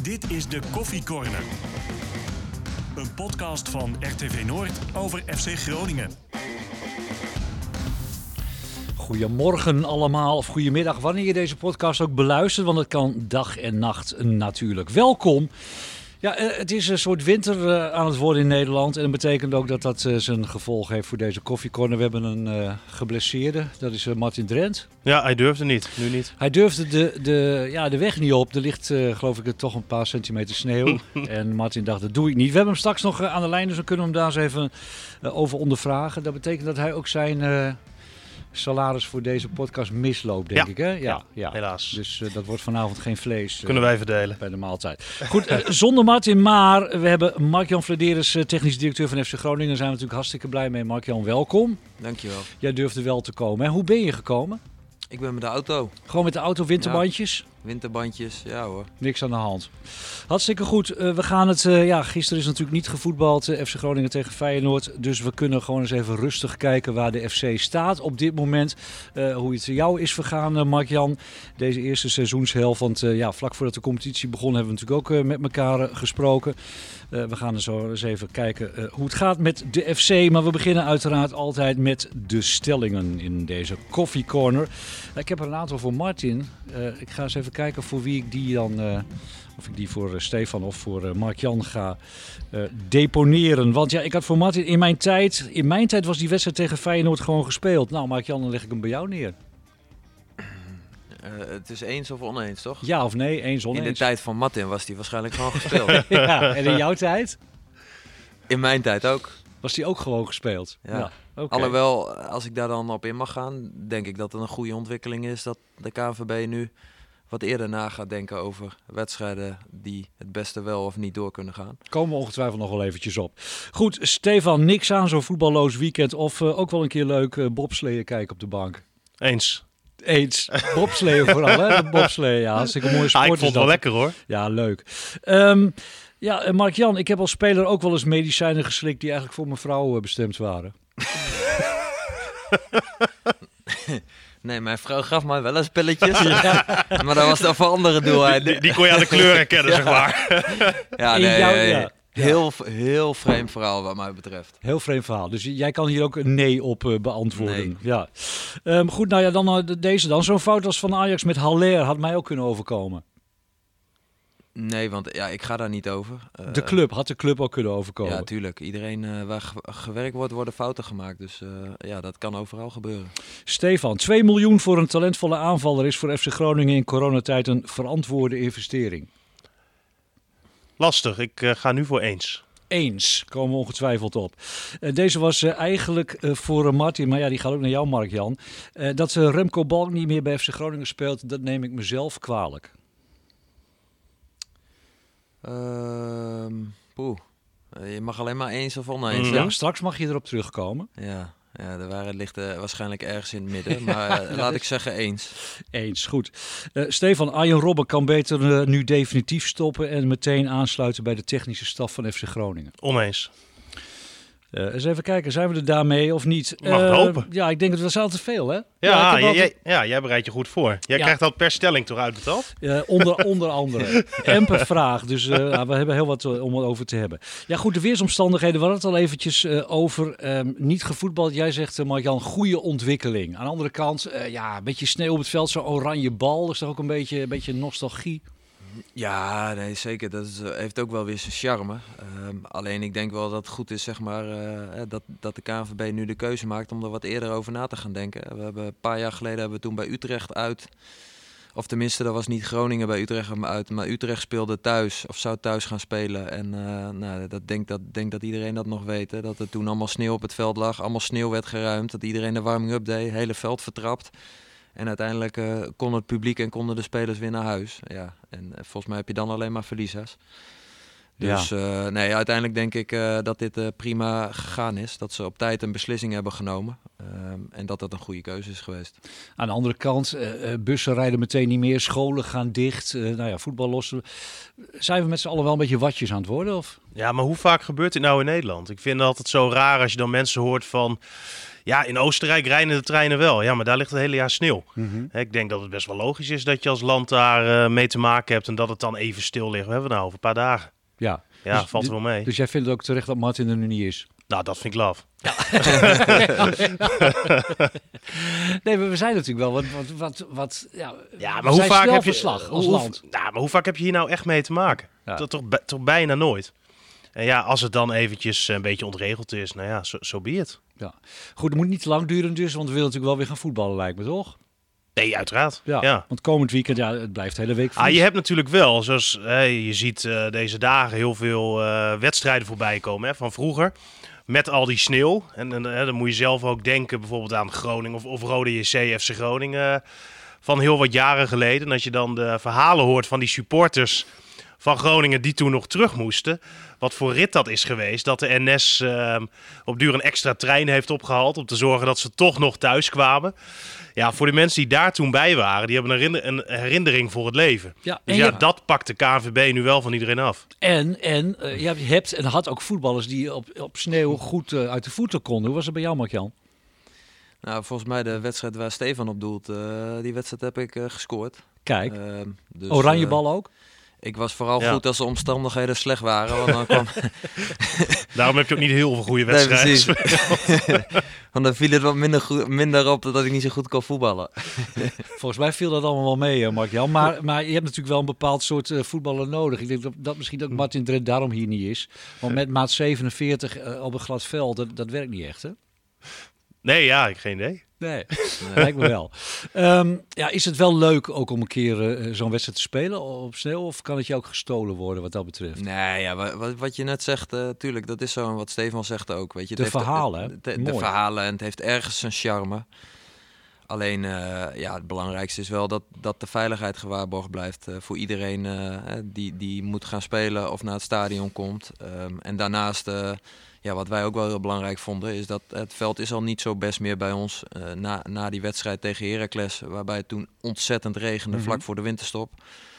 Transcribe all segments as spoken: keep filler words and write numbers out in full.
Dit is de Koffie Corner. Een podcast van R T V Noord over F C Groningen. Goedemorgen allemaal, of goedemiddag, wanneer je deze podcast ook beluistert, want het kan dag en nacht natuurlijk. Welkom. Ja, het is een soort winter aan het worden in Nederland en dat betekent ook dat dat zijn gevolg heeft voor deze koffiecorner. We hebben een uh, geblesseerde, dat is uh, Martin Drent. Ja, hij durfde niet, nu niet. Hij durfde de, de, ja, de weg niet op. Er ligt uh, geloof ik toch een paar centimeter sneeuw en Martin dacht, dat doe ik niet. We hebben hem straks nog uh, aan de lijn, dus dan kunnen we hem daar eens even uh, over ondervragen. Dat betekent dat hij ook zijn... Uh, salaris voor deze podcast misloopt, denk ja. ik, hè? Ja, ja, ja. helaas. Dus uh, dat wordt vanavond geen vlees. Uh, Kunnen wij verdelen. Bij de maaltijd. Goed, uh, zonder Martin, maar we hebben Mark-Jan Vladeres, uh, technisch directeur van F C Groningen. Daar zijn we natuurlijk hartstikke blij mee. Mark-Jan, welkom. Dankjewel. Jij durfde wel te komen. Hè? Hoe ben je gekomen? Ik ben met de auto. Gewoon met de auto, winterbandjes? Ja, winterbandjes, ja hoor. Niks aan de hand. Hartstikke goed. Uh, we gaan het, uh, ja, gisteren is natuurlijk niet gevoetbald, uh, F C Groningen tegen Feyenoord. Dus we kunnen gewoon eens even rustig kijken waar de F C staat op dit moment. Uh, hoe het jou is vergaan, uh, Mark-Jan, deze eerste seizoenshelft. Want uh, ja, vlak voordat de competitie begon hebben we natuurlijk ook uh, met elkaar uh, gesproken. Uh, we gaan er zo eens even kijken uh, hoe het gaat met de F C. Maar we beginnen uiteraard altijd met de stellingen in deze Coffee Corner. Uh, ik heb er een aantal voor Martin. Uh, ik ga eens even kijken voor wie ik die dan... Uh, Of ik die voor uh, Stefan of voor uh, Mark-Jan ga uh, deponeren. Want ja, ik had voor Martin in mijn tijd... In mijn tijd was die wedstrijd tegen Feyenoord gewoon gespeeld. Nou, Mark-Jan, dan leg ik hem bij jou neer. Uh, het is eens of oneens, toch? Ja of nee, eens oneens. In de tijd van Martin was die waarschijnlijk gewoon gespeeld. Ja, en in jouw tijd? In mijn tijd ook. Was die ook gewoon gespeeld? Ja. Ja, okay. Alhoewel, als ik daar dan op in mag gaan, denk ik dat het een goede ontwikkeling is dat de K N V B nu wat eerder na gaat denken over wedstrijden die het beste wel of niet door kunnen gaan. Komen we ongetwijfeld nog wel eventjes op. Goed, Stefan, niks aan zo'n voetballoos weekend. Of uh, ook wel een keer leuk uh, bobsleeën kijken op de bank. Eens. Eens. Bobsleeën vooral, hè? De bobsleeën, ja. Hartstikke mooie sport. Ah, ik vond het wel lekker, hoor. Ja, leuk. Um, ja, Mark-Jan, ik heb als speler ook wel eens medicijnen geslikt die eigenlijk voor mijn vrouw uh, bestemd waren. Nee, mijn vrouw gaf mij wel eens pilletjes. Ja. Maar dat was dan voor andere doeleinden. Die, die kon je aan de kleur herkennen, ja. Zeg maar. Ja, nee, jou, ja. Heel, heel vreemd verhaal wat mij betreft. Heel vreemd verhaal. Dus jij kan hier ook een nee op uh, beantwoorden. Nee. Ja. Um, goed, nou ja, dan uh, deze dan. Zo'n fout als van Ajax met Haller had mij ook kunnen overkomen. Nee, want ja, ik ga daar niet over. Uh, de club, had de club ook kunnen overkomen? Ja, tuurlijk. Iedereen uh, waar ge- gewerkt wordt, worden fouten gemaakt. Dus uh, ja, dat kan overal gebeuren. Stefan, twee miljoen voor een talentvolle aanvaller is voor F C Groningen in coronatijd een verantwoorde investering. Lastig, ik uh, ga nu voor eens. Eens, komen we ongetwijfeld op. Uh, deze was uh, eigenlijk uh, voor uh, Martin, maar ja, die gaat ook naar jou, Mark-Jan. Uh, dat uh, Remco Balk niet meer bij F C Groningen speelt, dat neem ik mezelf kwalijk. Uh, poeh. Uh, je mag alleen maar eens of oneens. Mm. Ja, straks mag je erop terugkomen. Ja, ja de waarheid ligt uh, waarschijnlijk ergens in het midden. Maar uh, laat ik zeggen eens. Eens, goed. Uh, Stefan, Arjen Robben kan beter uh, nu definitief stoppen en meteen aansluiten bij de technische staf van F C Groningen. Oneens. Uh, eens even kijken, zijn we er daarmee of niet? Mag uh, hopen. Ja, ik denk dat we zijn te veel, hè? Ja, ja, jij, altijd... ja, jij bereidt je goed voor. Jij ja. krijgt dat per stelling toch uitbetaald? Uh, onder, onder andere. En per vraag. Dus uh, nou, we hebben heel wat uh, om het over te hebben. Ja goed, de weersomstandigheden, we hadden het al eventjes uh, over. Um, niet gevoetbald. Jij zegt, uh, Mark-Jan, goede ontwikkeling. Aan de andere kant, uh, ja, een beetje sneeuw op het veld, zo'n oranje bal. Dat is toch ook een beetje, een beetje nostalgie? Ja, nee, zeker. Dat is, uh, heeft ook wel weer zijn charme. Um, alleen ik denk wel dat het goed is, zeg maar, uh, dat, dat de K N V B nu de keuze maakt om er wat eerder over na te gaan denken. We hebben een paar jaar geleden hebben we toen bij Utrecht uit, of tenminste, dat was niet Groningen bij Utrecht uit, maar Utrecht speelde thuis of zou thuis gaan spelen. En uh, nou, dat denk dat, denk dat iedereen dat nog weet. Hè, dat er toen allemaal sneeuw op het veld lag, allemaal sneeuw werd geruimd, dat iedereen de warming-up deed, hele veld vertrapt. En uiteindelijk uh, kon het publiek en konden de spelers weer naar huis. Ja, en uh, volgens mij heb je dan alleen maar verliezers. Dus ja. uh, nee, uiteindelijk denk ik uh, dat dit uh, prima gegaan is. Dat ze op tijd een beslissing hebben genomen. Um, en dat dat een goede keuze is geweest. Aan de andere kant, uh, bussen rijden meteen niet meer. Scholen gaan dicht. Uh, nou ja, voetbal lossen. Zijn we met z'n allen wel een beetje watjes aan het worden? Of? Ja, maar hoe vaak gebeurt dit nou in Nederland? Ik vind het altijd zo raar als je dan mensen hoort van... Ja, in Oostenrijk rijden de treinen wel. Ja, maar daar ligt het hele jaar sneeuw. Mm-hmm. Ik denk dat het best wel logisch is dat je als land daar uh, mee te maken hebt en dat het dan even stil ligt. We hebben nou over een paar dagen. Ja, Ja, dus, valt er wel mee. Dus jij vindt het ook terecht dat Martin er nu niet is? Nou, dat vind ik laf. Ja. Nee, maar we zijn natuurlijk wel wat... wat, wat, wat ja, ja, maar hoe vaak heb je verslag als hoe, land? Nou, maar hoe vaak heb je hier nou echt mee te maken? Ja. Dat toch, toch bijna nooit. En ja, als het dan eventjes een beetje ontregeld is, nou ja, zo so, so be it. Ja. Goed, het moet niet te lang duren dus, want we willen natuurlijk wel weer gaan voetballen, lijkt me, toch? Nee, uiteraard. Ja, ja. Want komend weekend, ja, het blijft de hele week ah, je hebt natuurlijk wel, zoals hè, je ziet uh, deze dagen heel veel uh, wedstrijden voorbij komen hè, van vroeger. Met al die sneeuw. En, en hè, dan moet je zelf ook denken bijvoorbeeld aan Groningen of, of Rode J C, F C Groningen. Van heel wat jaren geleden. En als je dan de verhalen hoort van die supporters van Groningen die toen nog terug moesten. Wat voor rit dat is geweest. Dat de N S uh, op duur een extra trein heeft opgehaald om te zorgen dat ze toch nog thuis kwamen. Ja, voor de mensen die daar toen bij waren, die hebben een, herinner- een herinnering voor het leven. Ja, dus ja, ja, dat pakt de K N V B nu wel van iedereen af. En, en uh, je hebt en had ook voetballers die op, op sneeuw goed uh, uit de voeten konden. Hoe was het bij jou, Mark-Jan? Nou, volgens mij de wedstrijd waar Stefan op doelt, uh, die wedstrijd heb ik uh, gescoord. Kijk, uh, dus, oranje uh, bal ook? Ik was vooral ja. goed als de omstandigheden slecht waren. Want dan kwam... Daarom heb je ook niet heel veel goede wedstrijden. Nee, want dan viel het wat minder, goed, minder op dat ik niet zo goed kon voetballen. Volgens mij viel dat allemaal wel mee, Mark-Jan. Maar, maar je hebt natuurlijk wel een bepaald soort uh, voetballer nodig. Ik denk dat, dat misschien dat Martin Drent daarom hier niet is. Want met maat zevenenveertig uh, op een glad veld, dat, dat werkt niet echt, hè? Nee, ja, ik heb geen idee. Nee, nee. Lijkt me wel. Um, ja, is het wel leuk ook om een keer uh, zo'n wedstrijd te spelen op sneeuw? Of kan het je ook gestolen worden wat dat betreft? Nee, ja, wat, wat je net zegt, uh, tuurlijk, dat is zo. En wat Stefan zegt ook. Weet je, de het verhalen, heeft, hè? De, de, de verhalen en het heeft ergens een charme. Alleen, uh, ja, het belangrijkste is wel dat, dat de veiligheid gewaarborgd blijft uh, voor iedereen uh, die, die moet gaan spelen of naar het stadion komt. Um, en daarnaast... Uh, Ja, wat wij ook wel heel belangrijk vonden, is dat het veld is al niet zo best meer bij ons uh, na, na die wedstrijd tegen Heracles, waarbij het toen ontzettend regende mm-hmm. vlak voor de winterstop.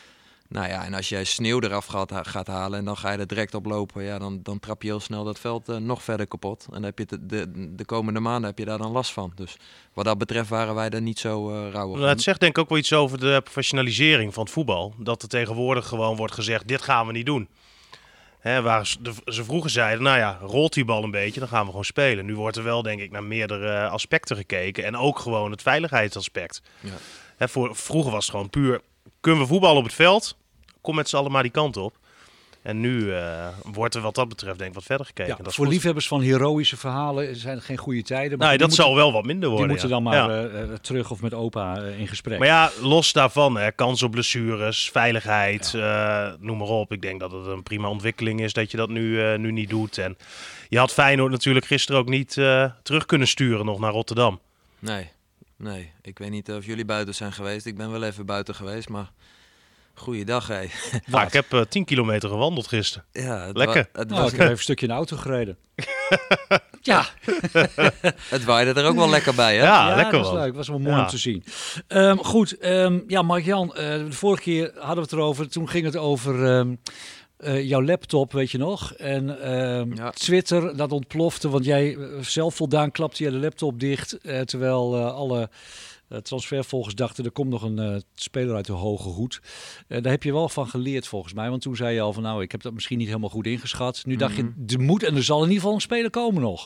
Nou ja, en als jij sneeuw eraf gaat, gaat halen en dan ga je er direct op lopen, ja, dan, dan trap je heel snel dat veld uh, nog verder kapot. En dan heb je de, de, de komende maanden heb je daar dan last van. Dus wat dat betreft waren wij er niet zo uh, rauw op. Nou, het zegt denk ik ook wel iets over de professionalisering van het voetbal. Dat er tegenwoordig gewoon wordt gezegd, dit gaan we niet doen. He, waar ze, de, ze vroeger zeiden, nou ja, rolt die bal een beetje, dan gaan we gewoon spelen. Nu wordt er wel, denk ik, naar meerdere aspecten gekeken. En ook gewoon het veiligheidsaspect. Ja. He, voor, vroeger was het gewoon puur, kunnen we voetballen op het veld? Kom met z'n allen maar die kant op. En nu uh, wordt er wat dat betreft denk ik wat verder gekeken. Ja, dat voor goed. Liefhebbers van heroïsche verhalen zijn er geen goede tijden. Maar nou, dat moeten, zal wel wat minder worden. Die moeten ja. dan maar ja. uh, terug of met opa uh, in gesprek. Maar ja, los daarvan, hè, kans op blessures, veiligheid, ja. uh, noem maar op. Ik denk dat het een prima ontwikkeling is dat je dat nu, uh, nu niet doet. En je had Feyenoord natuurlijk gisteren ook niet uh, terug kunnen sturen nog naar Rotterdam. Nee, nee. Ik weet niet of jullie buiten zijn geweest. Ik ben wel even buiten geweest, maar... Goeiedag, hé. Nou, ik heb uh, tien kilometer gewandeld gisteren. Ja, het lekker. Wa- het nou, was... ik heb even een stukje in de auto gereden. Ja. Het waaide er ook wel lekker bij, hè? Ja, ja lekker dat was wel. leuk. Het was wel mooi ja. om te zien. Um, goed, um, ja, Mark-Jan, uh, de vorige keer hadden we het erover. Toen ging het over um, uh, jouw laptop, weet je nog? En um, ja. Twitter, dat ontplofte, want jij uh, zelf voldaan klapte je de laptop dicht. Uh, terwijl uh, alle... Uh, transfervolgers dachten, er komt nog een uh, speler uit de hoge hoed. Uh, daar heb je wel van geleerd volgens mij. Want toen zei je al van, nou, ik heb dat misschien niet helemaal goed ingeschat. Nu dacht mm-hmm. je, er moet en er zal in ieder geval een speler komen nog.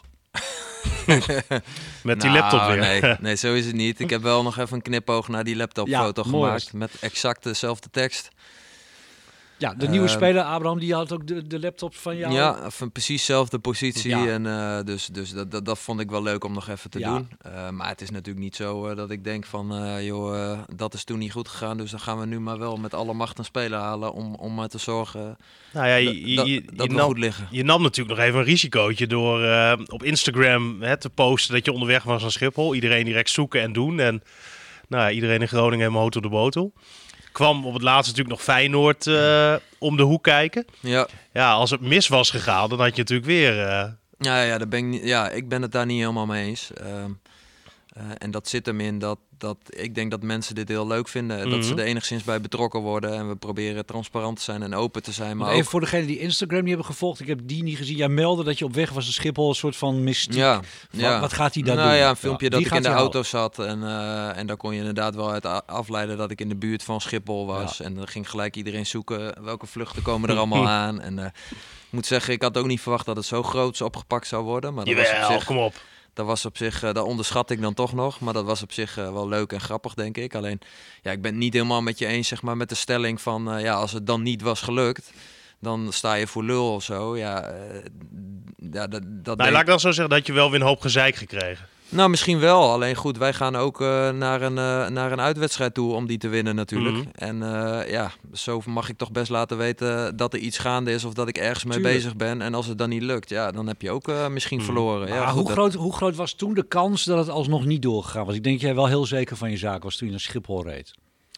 Met die nou, laptop weer. Nee, nee, zo is het niet. Ik heb wel nog even een knipoog naar die laptopfoto ja, gemaakt. Met exact dezelfde tekst. Ja, de nieuwe uh, speler, Abraham, die had ook de, de laptop van jou. Ja, van precies dezelfde positie. Ja. En, uh, dus dus dat, dat, dat vond ik wel leuk om nog even te ja. doen. Uh, maar het is natuurlijk niet zo uh, dat ik denk van... Uh, joh, uh, dat is toen niet goed gegaan. Dus dan gaan we nu maar wel met alle macht een speler halen... om, om maar te zorgen nou ja, je, je, dat, je, dat je we nam, goed liggen. Je nam natuurlijk nog even een risicootje door uh, op Instagram hè, te posten... dat je onderweg was naar Schiphol. Iedereen direct zoeken en doen. En nou ja, iedereen in Groningen helemaal hout op de botel. Kwam op het laatste natuurlijk nog Feyenoord uh, om de hoek kijken. Ja. Ja, als het mis was gegaan, dan had je natuurlijk weer... Uh... Ja, ja, daar ben ik, niet, ja, ik ben het daar niet helemaal mee eens. Uh, Uh, en dat zit hem in dat, dat ik denk dat mensen dit heel leuk vinden. Mm-hmm. Dat ze er enigszins bij betrokken worden. En we proberen transparant te zijn en open te zijn. Maar even ook... voor degenen die Instagram niet hebben gevolgd. Ik heb die niet gezien. Jij meldde dat je op weg was naar Schiphol. Een soort van mystiek. Ja, Wat, ja. wat gaat hij daar nou, doen? Ja, een filmpje ja, dat ik in de hij auto zat. En, uh, en daar kon je inderdaad wel uit afleiden dat ik in de buurt van Schiphol was. Ja. En dan ging gelijk iedereen zoeken welke vluchten komen er allemaal aan. En uh, ik moet zeggen, ik had ook niet verwacht dat het zo groots opgepakt zou worden. Maar dat Jawel, was op zich, kom op. Dat was op zich, uh, dat onderschat ik dan toch nog. Maar dat was op zich uh, wel leuk en grappig, denk ik. Alleen, ja, ik ben het niet helemaal met je eens, zeg maar, met de stelling van, uh, ja, als het dan niet was gelukt, dan sta je voor lul of zo. Ja, uh, ja dat, dat nou, laat ik dan zo zeggen dat je wel weer een hoop gezeik gekregen. Nou, misschien wel. Alleen goed, wij gaan ook uh, naar, een, uh, naar een uitwedstrijd toe om die te winnen natuurlijk. Mm-hmm. En uh, ja, zo mag ik toch best laten weten dat er iets gaande is of dat ik ergens mee Tuurlijk. bezig ben. En als het dan niet lukt, ja, dan heb je ook uh, misschien mm. verloren. Ja, maar goed, hoe, dat... groot, hoe groot was toen de kans dat het alsnog niet doorgegaan was? Ik denk dat jij wel heel zeker van je zaak was toen je naar Schiphol reed.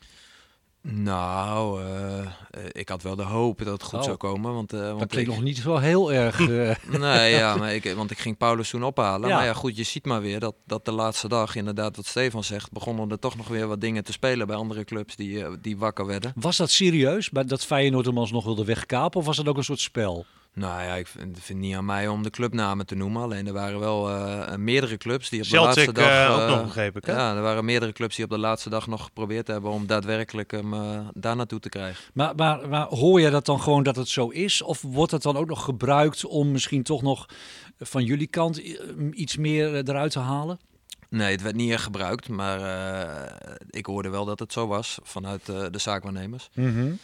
Nou, uh, ik had wel de hoop dat het goed oh. zou komen. Want, uh, want dat klinkt ik... nog niet zo heel erg... Uh... nee, ja, maar ik, want ik ging Paulus toen ophalen. Ja. Maar ja, goed, je ziet maar weer dat, dat de laatste dag, inderdaad wat Stefan zegt, begonnen er toch nog weer wat dingen te spelen bij andere clubs die, uh, die wakker werden. Was dat serieus, dat Feyenoord hem alsnog wilde wegkapen? Of was dat ook een soort spel? Nou ja, ik vind, vind niet aan mij om de clubnamen te noemen. Alleen er waren wel uh, meerdere clubs die op Celtic, de laatste dag... Uh, uh, ook nog begrepen, hè? Ja, er waren meerdere clubs die op de laatste dag nog geprobeerd hebben om daadwerkelijk hem uh, daar naartoe te krijgen. Maar, maar, maar hoor je dat dan gewoon dat het zo is? Of wordt het dan ook nog gebruikt om misschien toch nog van jullie kant iets meer eruit te halen? Nee, het werd niet echt gebruikt. Maar uh, ik hoorde wel dat het zo was vanuit uh, de zaakwaarnemers. Mm-hmm.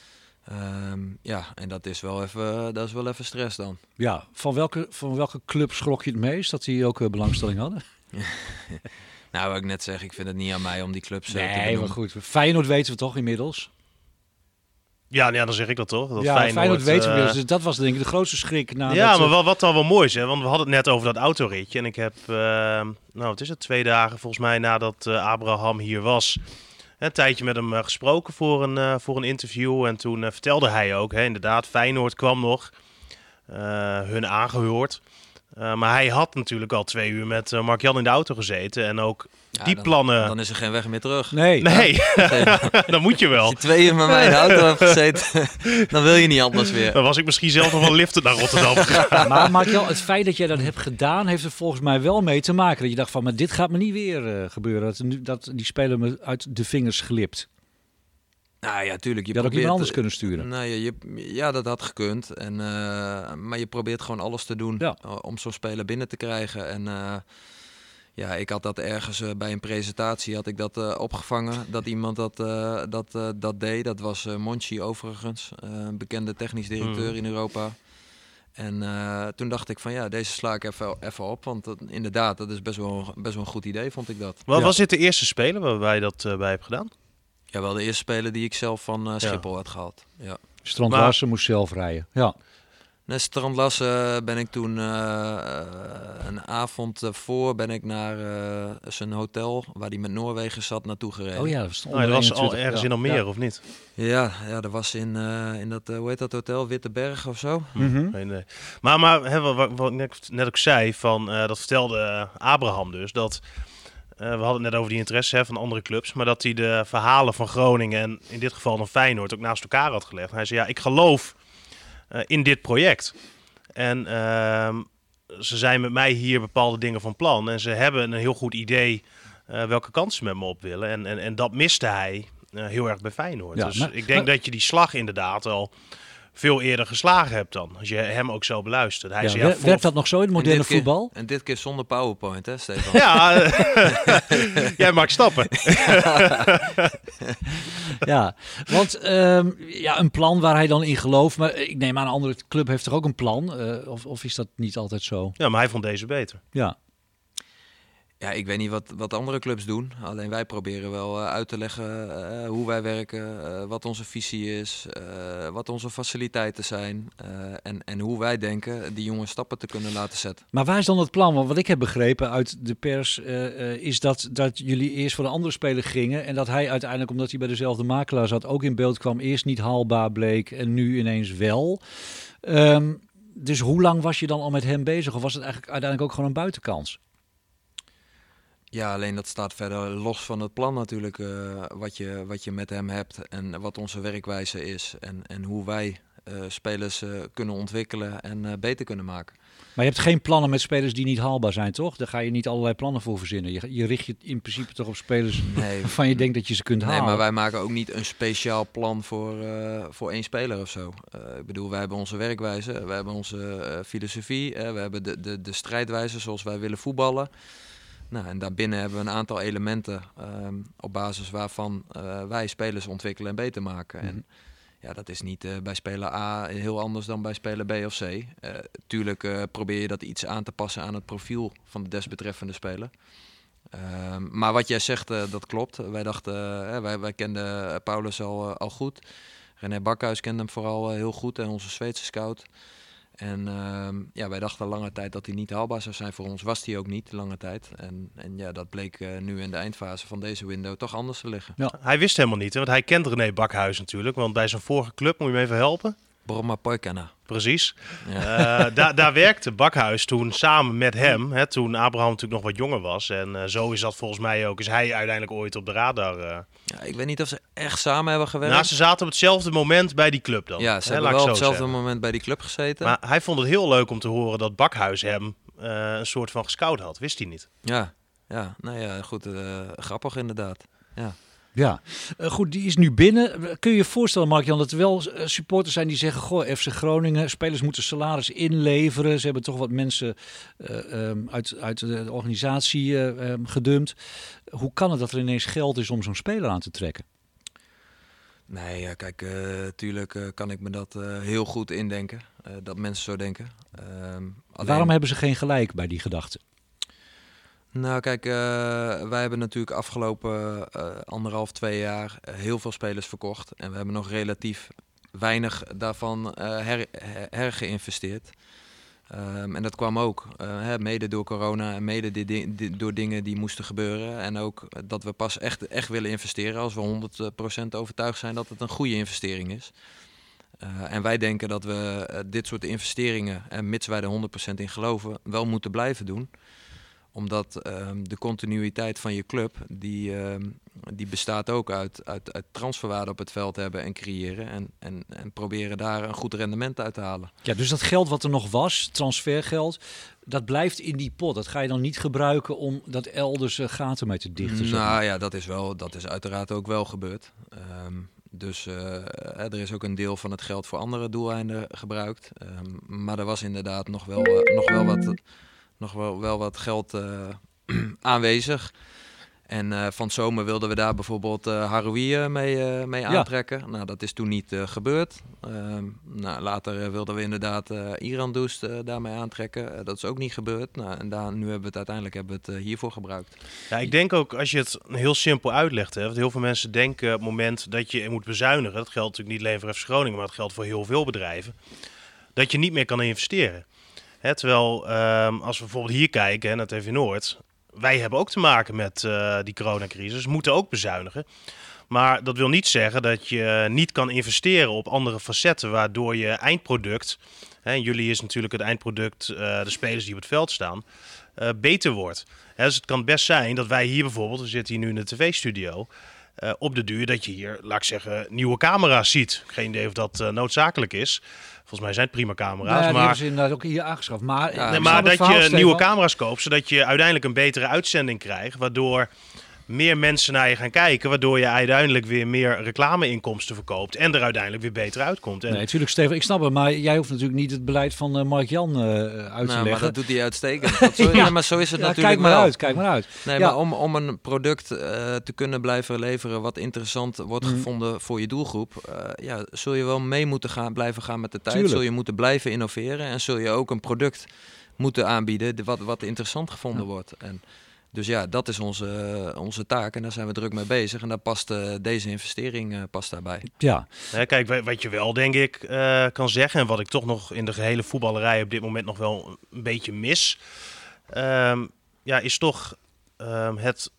Um, ja, en dat is wel even, dat is wel even stress dan. Ja, van welke, van welke club schrok je het meest dat die ook uh, belangstelling hadden? Nou, wat ik net zeg, ik vind het niet aan mij om die clubs uh, nee, te benoemen. Nee, maar goed. Feyenoord weten we toch inmiddels? Ja, ja, dan zeg ik dat toch? Dat ja, Feyenoord, Feyenoord weten we. Uh... Dus dat was denk ik de grootste schrik. Na ja, dat, maar wel, wat dan wel mooi is, hè? Want we hadden het net over dat autoritje. En ik heb, uh, nou wat is het, twee dagen volgens mij nadat uh, Abraham hier was... een tijdje met hem uh, gesproken voor een, uh, voor een interview. En toen uh, vertelde hij ook, hè, inderdaad, Feyenoord kwam nog. Uh, hun aangehoord. Uh, maar hij had natuurlijk al twee uur met uh, Mark-Jan in de auto gezeten. En ook ja, die dan, plannen... Dan is er geen weg meer terug. Nee. Nee, dan moet je wel. Als je twee uur met mij in de auto hebt gezeten, dan wil je niet anders weer. Dan was ik misschien zelf nog wel liften naar Rotterdam gegaan. Maar Mark-Jan, het feit dat jij dat hebt gedaan, heeft er volgens mij wel mee te maken. Dat je dacht van, maar dit gaat me niet weer uh, gebeuren. Dat, dat die speler me uit de vingers glipt. Nou ja, tuurlijk. Je, je had ook iemand anders kunnen sturen. Nou, ja, je, ja, dat had gekund. En, uh, maar je probeert gewoon alles te doen ja. om zo'n speler binnen te krijgen. En uh, ja, ik had dat ergens uh, bij een presentatie had ik dat uh, opgevangen. Dat iemand dat, uh, dat, uh, dat deed. Dat was uh, Monchi overigens. Uh, een bekende technisch directeur mm. in Europa. En uh, toen dacht ik van ja, deze sla ik even, even op. Want dat, inderdaad, dat is best wel, best wel een goed idee, vond ik dat. Wat ja. was dit de eerste speler waarbij je dat uh, bij hebt gedaan? Ja, wel de eerste speler die ik zelf van uh, Schiphol ja. had gehaald. Ja. Strand Larsen moest zelf rijden. Ja. Nee, Strand Larsen ben ik toen uh, een avond voor ben ik naar uh, zijn hotel waar hij met Noorwegen zat naartoe gereden. Oh ja, dat was, oh, dat was al ergens ja. in Almere, ja. of niet? Ja, ja, dat was in, uh, in dat, uh, hoe heet dat hotel? Witteberg of zo. Mm-hmm. Nee, nee. Maar, maar hè, wat, wat ik net ook zei, van, uh, dat vertelde Abraham dus, dat... Uh, we hadden het net over die interesse hè, van andere clubs. Maar dat hij de verhalen van Groningen en in dit geval van Feyenoord ook naast elkaar had gelegd. Hij zei, ja, ik geloof uh, in dit project. En uh, ze zijn met mij hier bepaalde dingen van plan. En ze hebben een heel goed idee uh, welke kansen ze met me op willen. En, en, en dat miste hij uh, heel erg bij Feyenoord. Ja, dus maar, ik denk maar... dat je die slag inderdaad al... veel eerder geslagen hebt dan. Als je hem ook zo beluistert. Hij ja, zei, ja, werkt vol... dat nog zo in het moderne en voetbal? Keer, en dit keer zonder PowerPoint, hè Stefan? Ja, jij maakt stappen. Ja, want um, ja, een plan waar hij dan in gelooft. Maar ik neem aan, een andere club heeft toch ook een plan? Uh, of, of is dat niet altijd zo? Ja, maar hij vond deze beter. Ja. Ja, ik weet niet wat, wat andere clubs doen. Alleen wij proberen wel uh, uit te leggen uh, hoe wij werken, uh, wat onze visie is, uh, wat onze faciliteiten zijn uh, en, en hoe wij denken die jonge stappen te kunnen laten zetten. Maar waar is dan het plan? Want wat ik heb begrepen uit de pers uh, uh, is dat, dat jullie eerst voor een andere speler gingen en dat hij uiteindelijk, omdat hij bij dezelfde makelaar zat, ook in beeld kwam, eerst niet haalbaar bleek en nu ineens wel. Um, dus hoe lang was je dan al met hem bezig? Of was het eigenlijk uiteindelijk ook gewoon een buitenkans? Ja, alleen dat staat verder los van het plan natuurlijk, uh, wat, je, wat je met hem hebt en wat onze werkwijze is. En, en hoe wij uh, spelers uh, kunnen ontwikkelen en uh, beter kunnen maken. Maar je hebt geen plannen met spelers die niet haalbaar zijn, toch? Daar ga je niet allerlei plannen voor verzinnen. Je, je richt je in principe toch op spelers nee, waarvan je denkt dat je ze kunt halen. Nee, maar wij maken ook niet een speciaal plan voor, uh, voor één speler of zo. Uh, ik bedoel, wij hebben onze werkwijze, wij hebben onze uh, filosofie, uh, we hebben de, de, de strijdwijze zoals wij willen voetballen. Nou, en daarbinnen hebben we een aantal elementen um, op basis waarvan uh, wij spelers ontwikkelen en beter maken. Mm-hmm. En ja, dat is niet uh, bij speler A heel anders dan bij speler B of C. Uh, tuurlijk uh, probeer je dat iets aan te passen aan het profiel van de desbetreffende speler. Uh, maar wat jij zegt, uh, dat klopt. Wij dachten, uh, wij, wij kenden Paulus al, uh, al goed. René Bakhuis kende hem vooral uh, heel goed en onze Zweedse scout. En uh, ja, wij dachten lange tijd dat hij niet haalbaar zou zijn voor ons. Was hij ook niet, lange tijd. En, en ja, dat bleek uh, nu in de eindfase van deze window toch anders te liggen. Ja. Hij wist helemaal niet, hè, want hij kent René Bakhuis natuurlijk. Want bij zijn vorige club, moet je me even helpen? Bromma Poikana. Precies. Ja. Uh, da- daar werkte Bakhuis toen samen met hem. Hè, toen Abraham natuurlijk nog wat jonger was. En uh, zo is dat volgens mij ook. Is hij uiteindelijk ooit op de radar. Uh... Ja, ik weet niet of ze echt samen hebben gewerkt. Nou, ze zaten op hetzelfde moment bij die club dan. Ja, ze hè, hebben wel op hetzelfde zeggen. moment bij die club gezeten. Maar hij vond het heel leuk om te horen dat Bakhuis hem uh, een soort van gescout had. Wist hij niet. Ja, ja, nou ja, goed. Uh, grappig inderdaad. Ja. Ja, uh, goed, die is nu binnen. Kun je je voorstellen, Mark-Jan, dat er wel uh, supporters zijn die zeggen... Goh, F C Groningen, spelers moeten salaris inleveren. Ze hebben toch wat mensen uh, um, uit, uit de organisatie uh, um, gedumpt. Hoe kan het dat er ineens geld is om zo'n speler aan te trekken? Nee, ja, kijk, uh, tuurlijk uh, kan ik me dat uh, heel goed indenken. Uh, dat mensen zo denken. Uh, alleen... Waarom hebben ze geen gelijk bij die gedachte? Nou kijk, uh, wij hebben natuurlijk afgelopen uh, anderhalf, twee jaar uh, heel veel spelers verkocht. En we hebben nog relatief weinig daarvan uh, her, her, hergeïnvesteerd. Um, en dat kwam ook uh, hè, mede door corona en mede di- di- door dingen die moesten gebeuren. En ook dat we pas echt, echt willen investeren als we honderd procent overtuigd zijn dat het een goede investering is. Uh, en wij denken dat we uh, dit soort investeringen, en mits wij er honderd procent in geloven, wel moeten blijven doen. Omdat um, de continuïteit van je club, die, um, die bestaat ook uit, uit, uit transferwaarde op het veld hebben en creëren. En, en, en proberen daar een goed rendement uit te halen. Ja, dus dat geld wat er nog was, transfergeld, dat blijft in die pot. Dat ga je dan niet gebruiken om dat elders uh, gaten mee te dichten? Nou zeg maar. ja, dat is, wel, dat is uiteraard ook wel gebeurd. Um, dus uh, er is ook een deel van het geld voor andere doeleinden gebruikt. Um, maar er was inderdaad nog wel, uh, nog wel wat... nog wel, wel wat geld uh, aanwezig. En uh, van zomer wilden we daar bijvoorbeeld uh, Haroui uh, mee, uh, mee aantrekken. Ja. Nou, dat is toen niet uh, gebeurd. Uh, nou, later uh, wilden we inderdaad uh, Iran Doest uh, daarmee aantrekken. Uh, dat is ook niet gebeurd. Nou, en daar, nu hebben we het uiteindelijk hebben we het uh, hiervoor gebruikt. Ja, ik denk ook als je het heel simpel uitlegt. Hè, want heel veel mensen denken op het moment dat je moet bezuinigen. Dat geldt natuurlijk niet alleen voor F C Groningen, maar dat geldt voor heel veel bedrijven. Dat je niet meer kan investeren. He, terwijl um, als we bijvoorbeeld hier kijken hè, naar T V Noord, wij hebben ook te maken met uh, die coronacrisis, moeten ook bezuinigen. Maar dat wil niet zeggen dat je niet kan investeren op andere facetten, waardoor je eindproduct, hè, en jullie is natuurlijk het eindproduct, uh, de spelers die op het veld staan, uh, beter wordt. He, dus het kan best zijn dat wij hier bijvoorbeeld, we zitten hier nu in de tv-studio, uh, op de duur dat je hier, laat ik zeggen, nieuwe camera's ziet. Geen idee of dat uh, noodzakelijk is. Volgens mij zijn het prima camera's. Ja, die maar hebben ze inderdaad ook hier aangeschaft. Maar, ja, nee, maar dat verhaal, je nieuwe camera's koopt, zodat je uiteindelijk een betere uitzending krijgt, waardoor meer mensen naar je gaan kijken, waardoor je uiteindelijk weer meer reclameinkomsten verkoopt en er uiteindelijk weer beter uitkomt. En... Nee, natuurlijk, Steven, ik snap het, maar jij hoeft natuurlijk niet het beleid van uh, Mark-Jan uh, uit te nou, leggen. Maar dat doet hij uitstekend. Dat zo, ja. Ja, maar zo is het ja, natuurlijk kijk maar wel. uit, kijk maar uit. Nee, ja. maar om, om een product uh, te kunnen blijven leveren wat interessant wordt mm. gevonden voor je doelgroep, uh, ja, zul je wel mee moeten gaan, blijven gaan met de tijd. Tuurlijk. Zul je moeten blijven innoveren en zul je ook een product moeten aanbieden wat, wat interessant gevonden ja. wordt. En dus ja, dat is onze, onze taak en daar zijn we druk mee bezig. En daar past uh, deze investering uh, past daarbij. Ja. Ja, kijk, wat je wel denk ik uh, kan zeggen, en wat ik toch nog in de gehele voetballerij op dit moment nog wel een beetje mis, um, ja, is toch um, het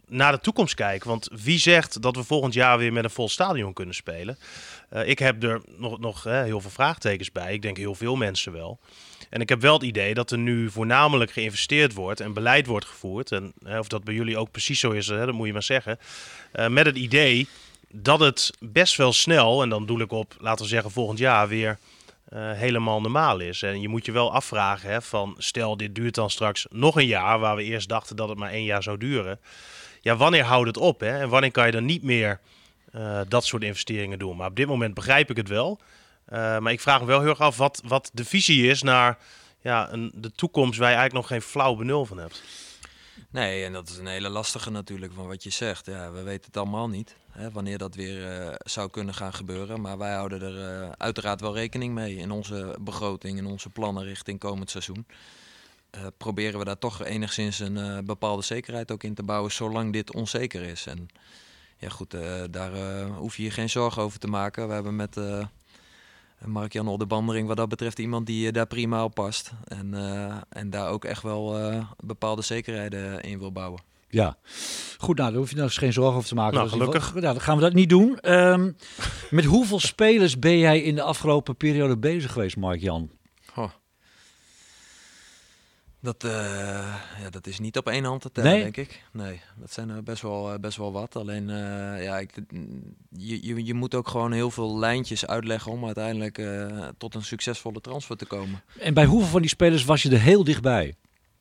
naar de toekomst kijken. Want wie zegt dat we volgend jaar weer met een vol stadion kunnen spelen? Uh, ik heb er nog, nog uh, heel veel vraagtekens bij. Ik denk heel veel mensen wel. En ik heb wel het idee dat er nu voornamelijk geïnvesteerd wordt en beleid wordt gevoerd. En uh, of dat bij jullie ook precies zo is, hè, dat moet je maar zeggen. Uh, met het idee dat het best wel snel, en dan doe ik op, laten we zeggen volgend jaar weer uh, helemaal normaal is. En je moet je wel afvragen, hè, van stel dit duurt dan straks nog een jaar, waar we eerst dachten dat het maar één jaar zou duren. Ja, wanneer houdt het op? Hè? En wanneer kan je dan niet meer uh, dat soort investeringen doen? Maar op dit moment begrijp ik het wel. Uh, maar ik vraag me wel heel erg af wat, wat de visie is naar ja, een, de toekomst waar je eigenlijk nog geen flauw benul van hebt. Nee, en dat is een hele lastige natuurlijk van wat je zegt. Ja, we weten het allemaal niet, hè, wanneer dat weer uh, zou kunnen gaan gebeuren. Maar wij houden er uh, uiteraard wel rekening mee in onze begroting, in onze plannen richting komend seizoen. Uh, proberen we daar toch enigszins een uh, bepaalde zekerheid ook in te bouwen, zolang dit onzeker is. En ja goed, uh, daar uh, hoef je je geen zorgen over te maken. We hebben met uh, Mark-Jan Oldebandering wat dat betreft iemand die uh, daar prima op past. En, uh, en daar ook echt wel uh, bepaalde zekerheden in wil bouwen. Ja, goed, nou, daar hoef je nou geen zorgen over te maken. Nou, gelukkig. Nou, dan gaan we dat niet doen. Um, met hoeveel spelers ben jij in de afgelopen periode bezig geweest, Mark-Jan? Oh. Dat, uh, ja, dat is niet op één hand te tellen, nee? denk ik. Nee, dat zijn er best wel, best wel wat. Alleen, uh, ja, ik, je, je, je moet ook gewoon heel veel lijntjes uitleggen om uiteindelijk uh, tot een succesvolle transfer te komen. En bij hoeveel van die spelers was je er heel dichtbij?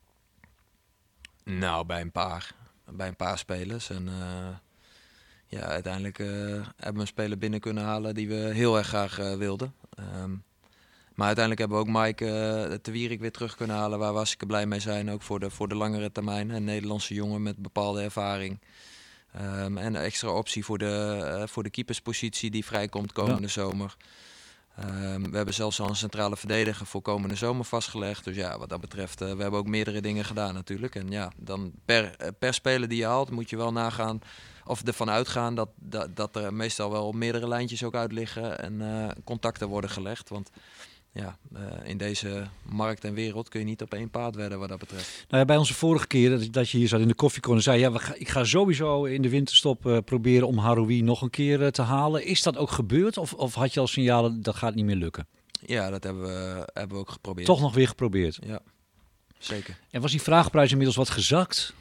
Nou, bij een paar. Bij een paar spelers. En uh, ja, uiteindelijk uh, hebben we een speler binnen kunnen halen die we heel erg graag uh, wilden. Um, Maar uiteindelijk hebben we ook Mike uh, de Wierik weer terug kunnen halen. Waar we hartstikke blij mee zijn. Ook voor de, voor de langere termijn. Een Nederlandse jongen met bepaalde ervaring. Um, en een extra optie voor de, uh, voor de keeperspositie die vrijkomt komende ja. zomer. Um, we hebben zelfs al een centrale verdediger voor komende zomer vastgelegd. Dus ja, wat dat betreft, uh, we hebben ook meerdere dingen gedaan natuurlijk. En ja, dan per, per speler die je haalt moet je wel nagaan... Of ervan uitgaan dat, dat, dat er meestal wel meerdere lijntjes ook uit liggen en uh, contacten worden gelegd. Want ja, uh, in deze markt en wereld kun je niet op één paard wedden wat dat betreft. Nou ja, bij onze vorige keer dat, dat je hier zat in de koffiecorner zei... ja, we ga, ik ga sowieso in de winterstop uh, proberen om Haroui nog een keer uh, te halen. Is dat ook gebeurd of, of had je al signalen dat gaat niet meer lukken? Ja, dat hebben we, hebben we ook geprobeerd. Toch nog weer geprobeerd? Ja, zeker. En was die vraagprijs inmiddels wat gezakt?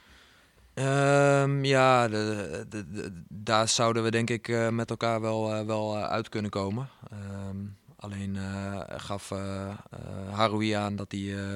Um, ja, de, de, de, daar zouden we denk ik uh, met elkaar wel, uh, wel uh, uit kunnen komen. Um, alleen uh, gaf uh, uh, Haroui aan dat hij uh,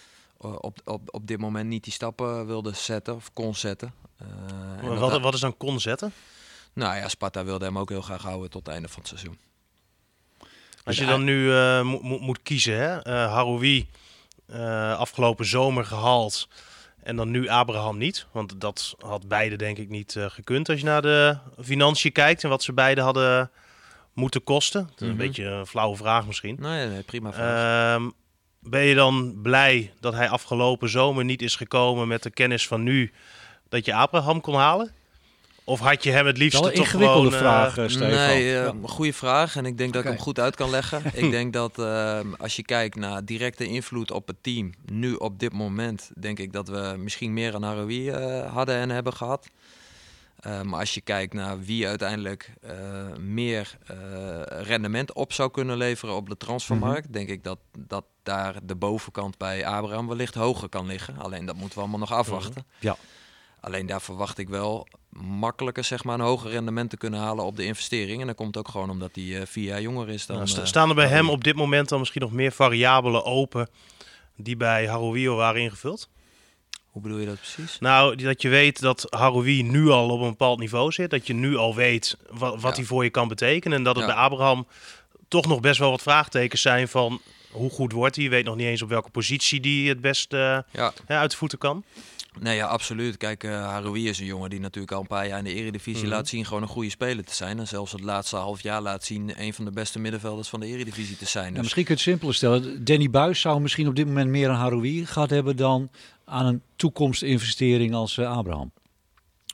op, op, op dit moment niet die stappen wilde zetten of kon zetten. Uh, wat, dat, wat is dan kon zetten? Nou ja, Sparta wilde hem ook heel graag houden tot het einde van het seizoen. Als je dan nu uh, mo- mo- moet kiezen, hè? Uh, Haroui uh, afgelopen zomer gehaald... En dan nu Abraham niet. Want dat had beide denk ik niet uh, gekund als je naar de financiën kijkt. En wat ze beide hadden moeten kosten. Dat is mm-hmm. een beetje een flauwe vraag misschien. Nee, nee prima vraag. Uh, ben je dan blij dat hij afgelopen zomer niet is gekomen met de kennis van nu dat je Abraham kon halen? Of had je hem het liefst toch gewoon... Een ingewikkelde vraag, uh, Stefan. Nee, uh, ja. goede vraag. En ik denk dat okay. ik hem goed uit kan leggen. Ik denk dat uh, als je kijkt naar directe invloed op het team... nu op dit moment denk ik dat we misschien meer aan Haroui uh, hadden en hebben gehad. Uh, maar als je kijkt naar wie uiteindelijk uh, meer uh, rendement op zou kunnen leveren op de transfermarkt... Mm-hmm. denk ik dat, dat daar de bovenkant bij Abraham wellicht hoger kan liggen. Alleen dat moeten we allemaal nog afwachten. Ja. Alleen daar verwacht ik wel makkelijker zeg maar, een hoger rendement te kunnen halen op de investering. En dat komt ook gewoon omdat hij uh, vier jaar jonger is dan... Nou, st- staan er bij uh, hem op dit moment dan misschien nog meer variabelen open die bij Haroui waren ingevuld? Hoe bedoel je dat precies? Nou, dat je weet dat Haroui nu al op een bepaald niveau zit. Dat je nu al weet wat, wat ja. hij voor je kan betekenen. En dat het ja. bij Abraham toch nog best wel wat vraagtekens zijn van hoe goed wordt hij. Je weet nog niet eens op welke positie die het best uh, ja. Ja, uit de voeten kan. Nee, ja, absoluut. Kijk, uh, Haroui is een jongen die natuurlijk al een paar jaar in de Eredivisie mm-hmm. laat zien gewoon een goede speler te zijn. En zelfs het laatste half jaar laat zien een van de beste middenvelders van de Eredivisie te zijn. Dus... Ja, misschien kun je het simpeler stellen. Danny Buis zou misschien op dit moment meer aan Haroui gehad hebben dan aan een toekomstinvestering als uh, Abraham.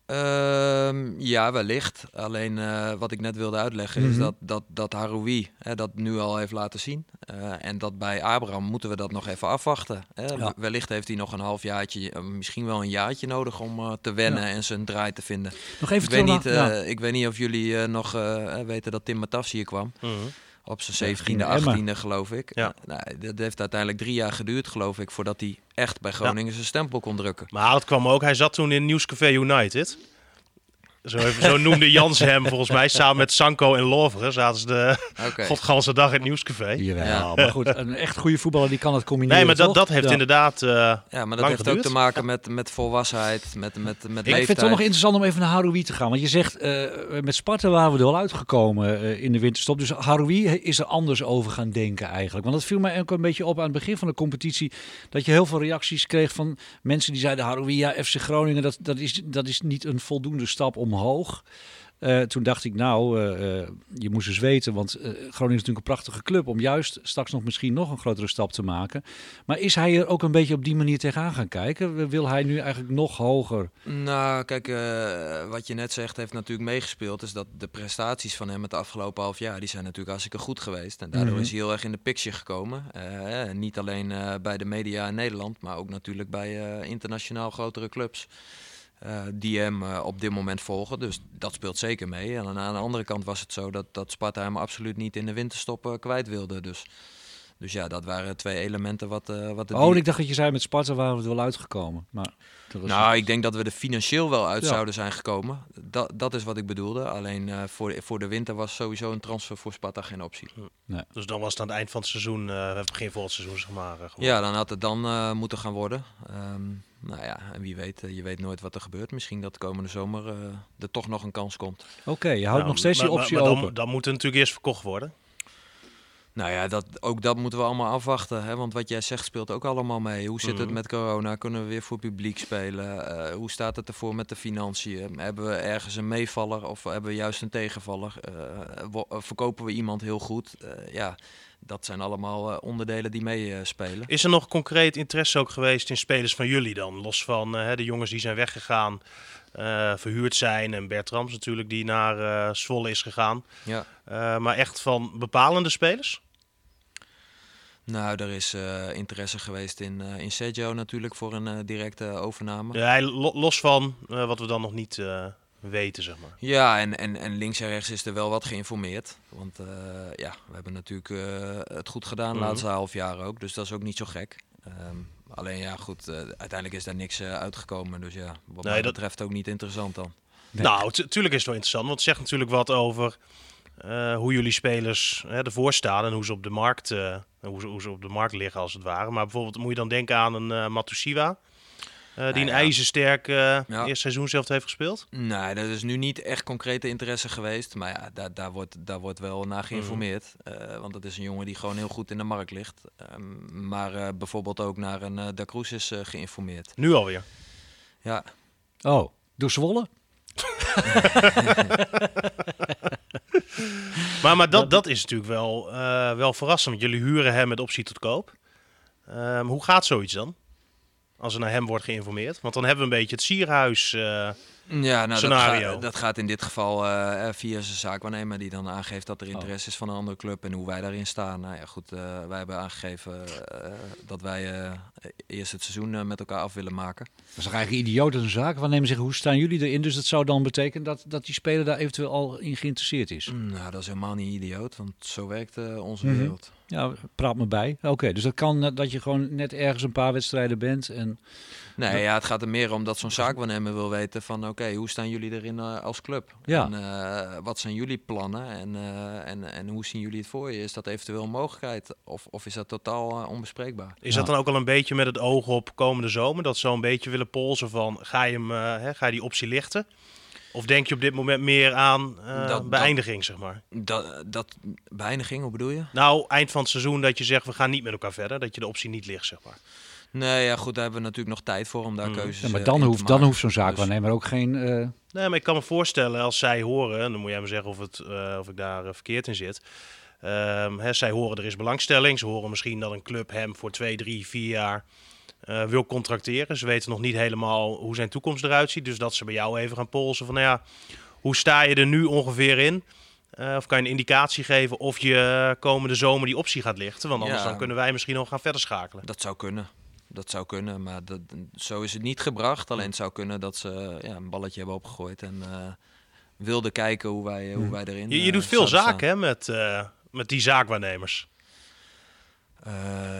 Um, ja, wellicht. Alleen uh, wat ik net wilde uitleggen mm-hmm. is dat, dat, dat Haroui hè, dat nu al heeft laten zien. Uh, en dat bij Abraham moeten we dat nog even afwachten. Hè. Ja. Wellicht heeft hij nog een halfjaartje, uh, misschien wel een jaartje nodig om uh, te wennen ja. en zijn draai te vinden. Nog even ik, weet niet, uh, ja. ik weet niet of jullie uh, nog uh, weten dat Tim Matafs hier kwam. Mm-hmm. Op zijn zeventiende, achttiende geloof ik. Ja. Nou, dat heeft uiteindelijk drie jaar geduurd, geloof ik, voordat hij echt bij Groningen ja. zijn stempel kon drukken. Maar dat kwam ook, hij zat toen in Nieuwscafé United. Zo, even, zo noemde Jans hem volgens mij, samen met Sanko en Loveren zaten ze de okay. godganse dag in het Nieuwscafé. Jawel, ja. Maar goed, een echt goede voetballer die kan het combineren. Nee, maar dat, toch? dat heeft ja. inderdaad uh, Ja, maar dat heeft geduurd. ook te maken met, met volwassenheid, met, met, met ik leeftijd. Ik vind het toch nog interessant om even naar Haroui te gaan. Want je zegt, uh, met Sparta waren we er al uitgekomen uh, in de winterstop. Dus Haroui is er anders over gaan denken eigenlijk. Want dat viel mij ook een beetje op aan het begin van de competitie. Dat je heel veel reacties kreeg van mensen die zeiden, Haroui, ja, F C Groningen, dat, dat, is, dat is niet een voldoende stap omhoog. Uh, toen dacht ik, nou, uh, uh, je moest eens weten, want uh, Groningen is natuurlijk een prachtige club om juist straks nog misschien nog een grotere stap te maken. Maar is hij er ook een beetje op die manier tegenaan gaan kijken? Wil hij nu eigenlijk nog hoger? Nou, kijk, uh, wat je net zegt heeft natuurlijk meegespeeld, is dat de prestaties van hem het afgelopen half jaar, die zijn natuurlijk hartstikke goed geweest. En daardoor mm-hmm. is hij heel erg in de picture gekomen. Uh, niet alleen uh, bij de media in Nederland, maar ook natuurlijk bij uh, internationaal grotere clubs. Uh, die hem uh, op dit moment volgen. Dus dat speelt zeker mee. En aan de andere kant was het zo dat, dat Sparta hem absoluut niet in de winterstop uh, kwijt wilde. Dus, dus ja, dat waren twee elementen wat, uh, wat de... Oh, en ik dacht dat je zei met Sparta waren we er wel uitgekomen. Maar nou, ik denk dat we er financieel wel uit ja. zouden zijn gekomen. Dat, dat is wat ik bedoelde. Alleen uh, voor, voor de winter was sowieso een transfer voor Sparta geen optie. Nee. Dus dan was het aan het eind van het seizoen, uh, begin volgend seizoen, zeg maar. Uh, ja, dan had het dan uh, moeten gaan worden. Um, Nou ja, en wie weet, je weet nooit wat er gebeurt. Misschien dat de komende zomer uh, er toch nog een kans komt. Oké, okay, je houdt nou, nog steeds maar, die optie maar, maar open. Dan, dan moet het natuurlijk eerst verkocht worden. Nou ja, dat, ook dat moeten we allemaal afwachten. Hè? Want wat jij zegt speelt ook allemaal mee. Hoe zit mm. het met corona? Kunnen we weer voor publiek spelen? Uh, hoe staat het ervoor met de financiën? Hebben we ergens een meevaller of hebben we juist een tegenvaller? Uh, wo- verkopen we iemand heel goed? Uh, ja... Dat zijn allemaal uh, onderdelen die meespelen. Uh, Is er nog concreet interesse ook geweest in spelers van jullie dan? Los van uh, de jongens die zijn weggegaan, uh, verhuurd zijn. En Bert Rams natuurlijk die naar uh, Zwolle is gegaan. Ja. Uh, maar echt van bepalende spelers? Nou, er is uh, interesse geweest in, uh, in Sergio natuurlijk voor een uh, directe overname. Ja, lo- los van uh, wat we dan nog niet... Uh, weten, zeg maar. Ja, en, en, en links en rechts is er wel wat geïnformeerd. Want uh, ja, we hebben natuurlijk uh, het goed gedaan de mm-hmm. laatste half jaar ook. Dus dat is ook niet zo gek. Um, alleen ja, goed, uh, uiteindelijk is daar niks uh, uitgekomen. Dus ja, wat nee, mij dat betreft ook niet interessant dan. Nee. Nou, t- tuurlijk is het wel interessant. Want het zegt natuurlijk wat over uh, hoe jullie spelers hè, ervoor staan. En hoe ze op de markt uh, hoe ze, hoe ze op de markt liggen, als het ware. Maar bijvoorbeeld moet je dan denken aan een uh, Matusiwa. Uh, die nou ja. een ijzersterk uh, ja. eerste seizoen zelf heeft gespeeld? Nee, dat is nu niet echt concrete interesse geweest. Maar ja, daar, daar, wordt, daar wordt wel naar geïnformeerd. Mm. Uh, want dat is een jongen die gewoon heel goed in de markt ligt. Um, maar uh, bijvoorbeeld ook naar een uh, Da Cruz is uh, geïnformeerd. Nu alweer? Ja. Oh, door Zwolle? maar maar dat, dat is natuurlijk wel, uh, wel verrassend. Want jullie huren hem met optie tot koop. Um, hoe gaat zoiets dan? Als er naar hem wordt geïnformeerd. Want dan hebben we een beetje het Sierhuis uh, ja, nou, scenario. Dat, ga, dat gaat in dit geval uh, via zijn zaakwaarnemer die dan aangeeft dat er interesse oh. is van een andere club en hoe wij daarin staan. Nou ja, goed, uh, wij hebben aangegeven uh, dat wij uh, eerst het seizoen uh, met elkaar af willen maken. Dat is toch eigenlijk idioot als een zaakwaarnemer zeggen, hoe staan jullie erin? Dus dat zou dan betekenen dat, dat die speler daar eventueel al in geïnteresseerd is. Nou, dat is helemaal niet idioot, want zo werkt uh, onze mm-hmm. wereld. Ja, praat me bij. Oké, okay, dus dat kan dat je gewoon net ergens een paar wedstrijden bent en... Nee, dat... ja, het gaat er meer om dat zo'n zaakwaarnemer wil weten van oké, okay, hoe staan jullie erin uh, als club? Ja. En uh, wat zijn jullie plannen en, uh, en, en hoe zien jullie het voor je? Is dat eventueel een mogelijkheid of, of is dat totaal uh, onbespreekbaar? Is ja. dat dan ook al een beetje met het oog op komende zomer? Dat ze zo een beetje willen polsen van ga je, hem, uh, hè, ga je die optie lichten? Of denk je op dit moment meer aan uh, dat, beëindiging, dat, zeg maar? Dat, dat beëindiging, hoe bedoel je? Nou, eind van het seizoen dat je zegt we gaan niet met elkaar verder. Dat je de optie niet ligt, zeg maar. Nee, ja, goed, daar hebben we natuurlijk nog tijd voor om daar mm. keuzes ja, maar dan uh, hoeft, dan hoeft zo'n zaakwaarnemer dus... ook geen... Uh... Nee, maar ik kan me voorstellen als zij horen, en dan moet jij me zeggen of, het, uh, of ik daar uh, verkeerd in zit. Um, hè, zij horen er is belangstelling. Ze horen misschien dat een club hem voor twee, drie, vier jaar uh, wil contracteren. Ze weten nog niet helemaal hoe zijn toekomst eruit ziet. Dus dat ze bij jou even gaan polsen van, nou ja, hoe sta je er nu ongeveer in? Uh, of kan je een indicatie geven of je komende zomer die optie gaat lichten? Want anders Ja, dan kunnen wij misschien nog gaan verder schakelen. Dat zou kunnen. Dat zou kunnen, maar dat, zo is het niet gebracht. Alleen het zou kunnen dat ze ja, een balletje hebben opgegooid en uh, wilden kijken hoe wij, hoe wij erin Je, je doet uh, veel zouden zaken hè, met, uh, met die zaakwaarnemers. Uh,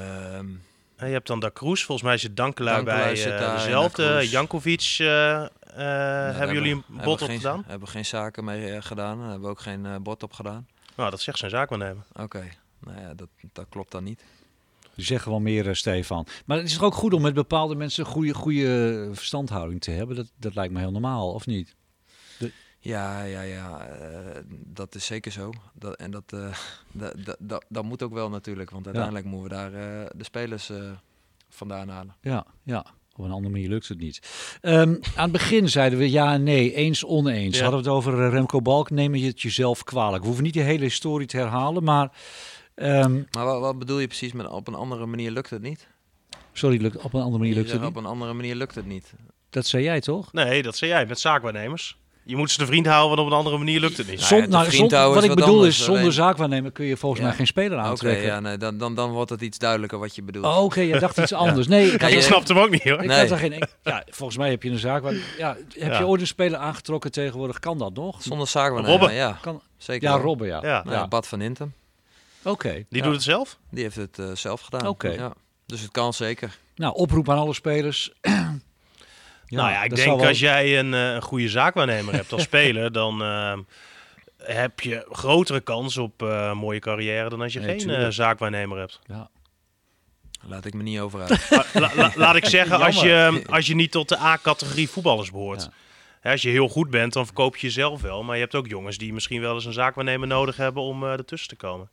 je hebt dan Da Cruz, volgens mij is het Dankelui bij uh, dezelfde. Jankovic, uh, uh, nou, hebben jullie een bod op geen, gedaan? Hebben we geen zaken mee uh, gedaan, hebben we ook geen uh, bod op gedaan. Nou, dat zegt zijn zaakwaarnemer. Oké, okay. nou ja, dat, dat klopt dan niet. Die zeggen wel meer, uh, Stefan. Maar het is toch ook goed om met bepaalde mensen een goede, goede verstandhouding te hebben? Dat, dat lijkt me heel normaal, of niet? De... Ja, ja, ja. Uh, dat is zeker zo. Dat, en dat, uh, dat, dat, dat, dat moet ook wel natuurlijk. Want uiteindelijk ja. moeten we daar uh, de spelers uh, vandaan halen. Ja, ja. Op een andere manier lukt het niet. Um, aan het begin zeiden we ja en nee, eens oneens. Ja. Hadden we het over uh, Remco Balk, neem je het jezelf kwalijk. We hoeven niet die hele historie te herhalen, maar... Um, maar wat, wat bedoel je precies met op een andere manier lukt het niet? Sorry, lukt, op een andere manier lukt het niet? Op een andere manier lukt het niet. Dat zei jij toch? Nee, dat zei jij met zaakwaarnemers. Je moet ze de vriend houden, want op een andere manier lukt het niet. Zon, nou, zon, wat, wat ik bedoel anders, is, zonder alleen... zaakwaarnemer kun je volgens ja. mij geen speler aantrekken. Oké, okay, ja, nee, dan, dan, dan wordt het iets duidelijker wat je bedoelt. Oh, oké, okay, je dacht iets anders. Nee, ik, ja, ik snapte hem ook niet hoor. Ik nee. had er geen, ja, volgens mij heb je een zaak. Waar, ja, heb ja. je ooit een speler aangetrokken tegenwoordig? Kan dat nog? Zonder zaakwaarnemer, ja. Kan, Zeker. Ja, Robben, ja. ja. Nou, ja. Bad van Intem. Oké. Okay, Die ja. doet het zelf? Die heeft het uh, zelf gedaan. Oké. Okay. Ja. Dus het kan zeker. Nou, oproep aan alle spelers. Ja, nou ja, ik denk wel... als jij een, uh, een goede zaakwaarnemer hebt als speler, dan uh, heb je grotere kans op uh, een mooie carrière dan als je nee, geen uh, zaakwaarnemer hebt. Ja. Laat ik me niet over uit. la, la, laat ik zeggen, als je, als je niet tot de A-categorie voetballers behoort. Ja. Hè, als je heel goed bent, dan verkoop je jezelf wel. Maar je hebt ook jongens die misschien wel eens een zaakwaarnemer nodig hebben om uh, ertussen te komen.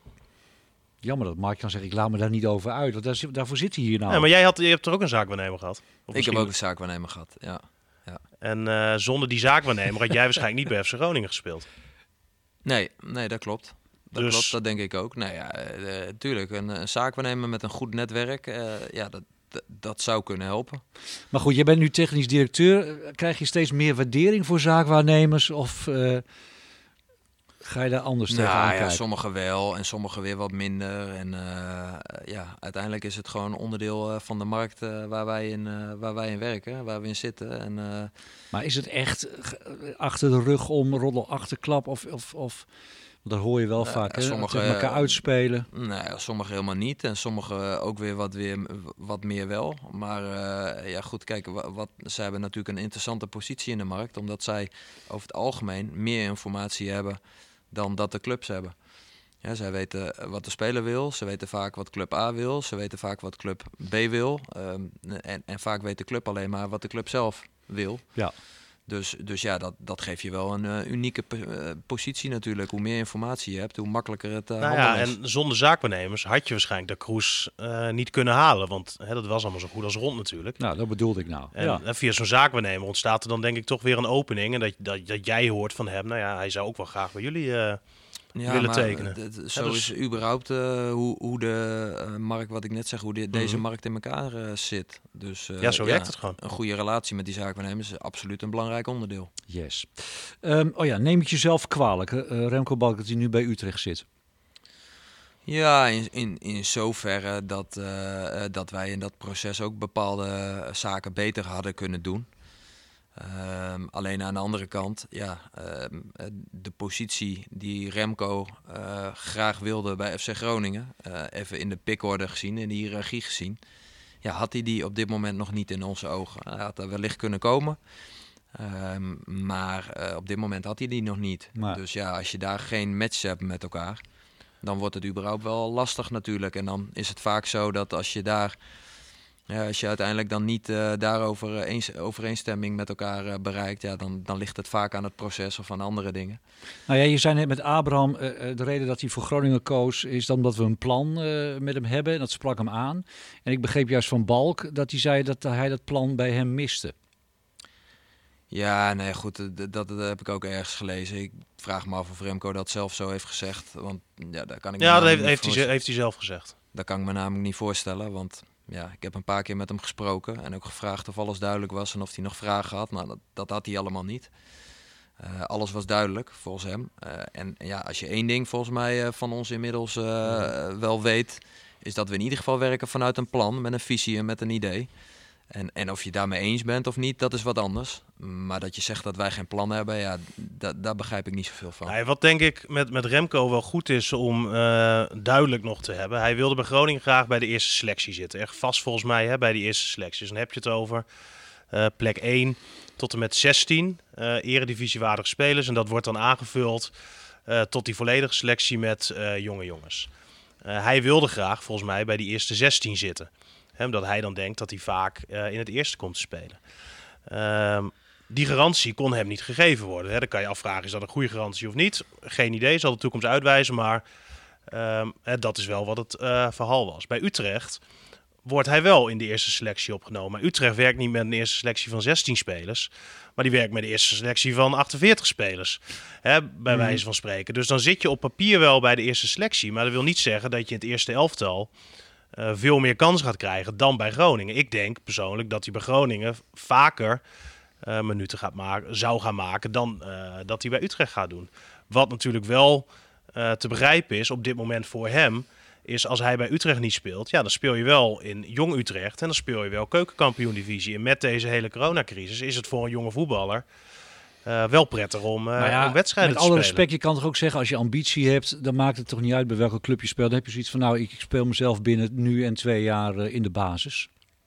Jammer dat Mark kan zeggen, ik laat me daar niet over uit. Want daar, daarvoor zit hij hier nou. Ja, maar jij had, je hebt er ook een zaakwaarnemer gehad? Of ik heb ook een zaakwaarnemer gehad, ja. ja. En uh, zonder die zaakwaarnemer had jij waarschijnlijk niet bij F C Groningen gespeeld. Nee, nee, dat klopt. Dat dus... klopt, dat denk ik ook. Nou ja, uh, tuurlijk, een, een zaakwaarnemer met een goed netwerk, uh, ja, dat, dat, dat zou kunnen helpen. Maar goed, je bent nu technisch directeur. Krijg je steeds meer waardering voor zaakwaarnemers? Of... Uh... Ga je daar anders nou, tegenaan ja, kijken? Sommigen wel en sommigen weer wat minder. En uh, ja, uiteindelijk is het gewoon onderdeel uh, van de markt uh, waar, wij in, uh, waar wij in werken, waar we in zitten. En, uh, maar is het echt achter de rug om, roddel achterklap of... of, of dat hoor je wel uh, vaak, hè? Sommige tegen elkaar uitspelen. Nee, sommige helemaal niet. En sommige ook weer wat, weer, wat meer wel. Maar uh, ja, goed, kijk, wat, wat, zij hebben natuurlijk een interessante positie in de markt. Omdat zij over het algemeen meer informatie hebben dan dat de clubs hebben. Ja, zij weten wat de speler wil. Ze weten vaak wat club A wil. Ze weten vaak wat club B wil. Um, en, en vaak weet de club alleen maar wat de club zelf wil. Ja. Dus, dus ja, dat, dat geeft je wel een uh, unieke uh, positie natuurlijk. Hoe meer informatie je hebt, hoe makkelijker het uh, nou handelen ja, is. En zonder zaakwaarnemers had je waarschijnlijk de Cruz uh, niet kunnen halen. Want hè, dat was allemaal zo goed als rond natuurlijk. Nou, dat bedoelde ik nou. En, ja. en via zo'n zaakwaarnemer ontstaat er dan denk ik toch weer een opening. En dat, dat, dat jij hoort van hem, nou ja, hij zou ook wel graag bij jullie... Uh, Ja, willen tekenen. D- d- zo ja, dus... is überhaupt uh, hoe, hoe de uh, markt, wat ik net zeg, hoe de, mm-hmm. deze markt in elkaar uh, zit. Dus uh, ja, zo werkt ja, het gewoon. Een goede relatie met die zaakwaarnemers is absoluut een belangrijk onderdeel. Yes. Um, oh ja, neem het jezelf kwalijk, uh, Remco Balk, dat hij nu bij Utrecht zit. Ja, in, in, in zoverre dat, uh, dat wij in dat proces ook bepaalde zaken beter hadden kunnen doen. Um, alleen aan de andere kant, ja, um, de positie die Remco uh, graag wilde bij F C Groningen, uh, even in de pickorde gezien, in de hiërarchie gezien, ja, had hij die op dit moment nog niet in onze ogen. Hij had er wellicht kunnen komen, um, maar uh, op dit moment had hij die nog niet. Maar... Dus ja, als je daar geen match hebt met elkaar, dan wordt het überhaupt wel lastig natuurlijk. En dan is het vaak zo dat als je daar... Ja, als je uiteindelijk dan niet uh, daarover uh, eens, overeenstemming met elkaar uh, bereikt, ja, dan, dan ligt het vaak aan het proces of aan andere dingen. Nou ja, je zei net met Abraham, uh, de reden dat hij voor Groningen koos is dan dat we een plan uh, met hem hebben en dat sprak hem aan. En ik begreep juist van Balk dat hij zei dat hij dat plan bij hem miste. Ja, nee, goed, dat, dat, dat heb ik ook ergens gelezen. Ik vraag me af of Remco dat zelf zo heeft gezegd, want ja, daar kan ik ja, dat heeft, heeft, hij, heeft hij zelf gezegd. Dat kan ik me namelijk niet voorstellen, want ja, ik heb een paar keer met hem gesproken en ook gevraagd of alles duidelijk was en of hij nog vragen had. Nou, dat, dat had hij allemaal niet. Uh, alles was duidelijk volgens hem. Uh, en, en ja, als je één ding volgens mij uh, van ons inmiddels uh, uh, wel weet, is dat we in ieder geval werken vanuit een plan, met een visie en met een idee. En, en of je het daarmee eens bent of niet, dat is wat anders. Maar dat je zegt dat wij geen plan hebben, ja, da- daar begrijp ik niet zoveel van. Nee, wat denk ik met, met Remco wel goed is om uh, duidelijk nog te hebben. Hij wilde bij Groningen graag bij de eerste selectie zitten. Echt vast volgens mij hè, bij die eerste selectie. Dus dan heb je het over uh, plek één tot en met zestien uh, eredivisiewaardige spelers. En dat wordt dan aangevuld uh, tot die volledige selectie met uh, jonge jongens. Uh, hij wilde graag volgens mij bij die eerste zestien zitten. He, omdat hij dan denkt dat hij vaak uh, in het eerste komt te spelen. Uh, die garantie kon hem niet gegeven worden. He, dan kan je afvragen, is dat een goede garantie of niet? Geen idee, zal de toekomst uitwijzen. Maar uh, he, dat is wel wat het uh, verhaal was. Bij Utrecht wordt hij wel in de eerste selectie opgenomen. Maar Utrecht werkt niet met een eerste selectie van zestien spelers. Maar die werkt met de eerste selectie van achtenveertig spelers. He, bij mm. wijze van spreken. Dus dan zit je op papier wel bij de eerste selectie. Maar dat wil niet zeggen dat je in het eerste elftal Uh, veel meer kans gaat krijgen dan bij Groningen. Ik denk persoonlijk dat hij bij Groningen vaker uh, minuten gaat maken, zou gaan maken dan uh, dat hij bij Utrecht gaat doen. Wat natuurlijk wel uh, te begrijpen is op dit moment voor hem, is als hij bij Utrecht niet speelt, ja, dan speel je wel in Jong Utrecht en dan speel je wel keukenkampioen-divisie. En met deze hele coronacrisis is het voor een jonge voetballer Uh, wel prettig om, uh, nou ja, om wedstrijden te spelen. Met alle respect, je kan toch ook zeggen, als je ambitie hebt, dan maakt het toch niet uit bij welke club je speelt. Dan heb je zoiets van, nou, ik speel mezelf binnen nu en twee jaar uh, in de basis.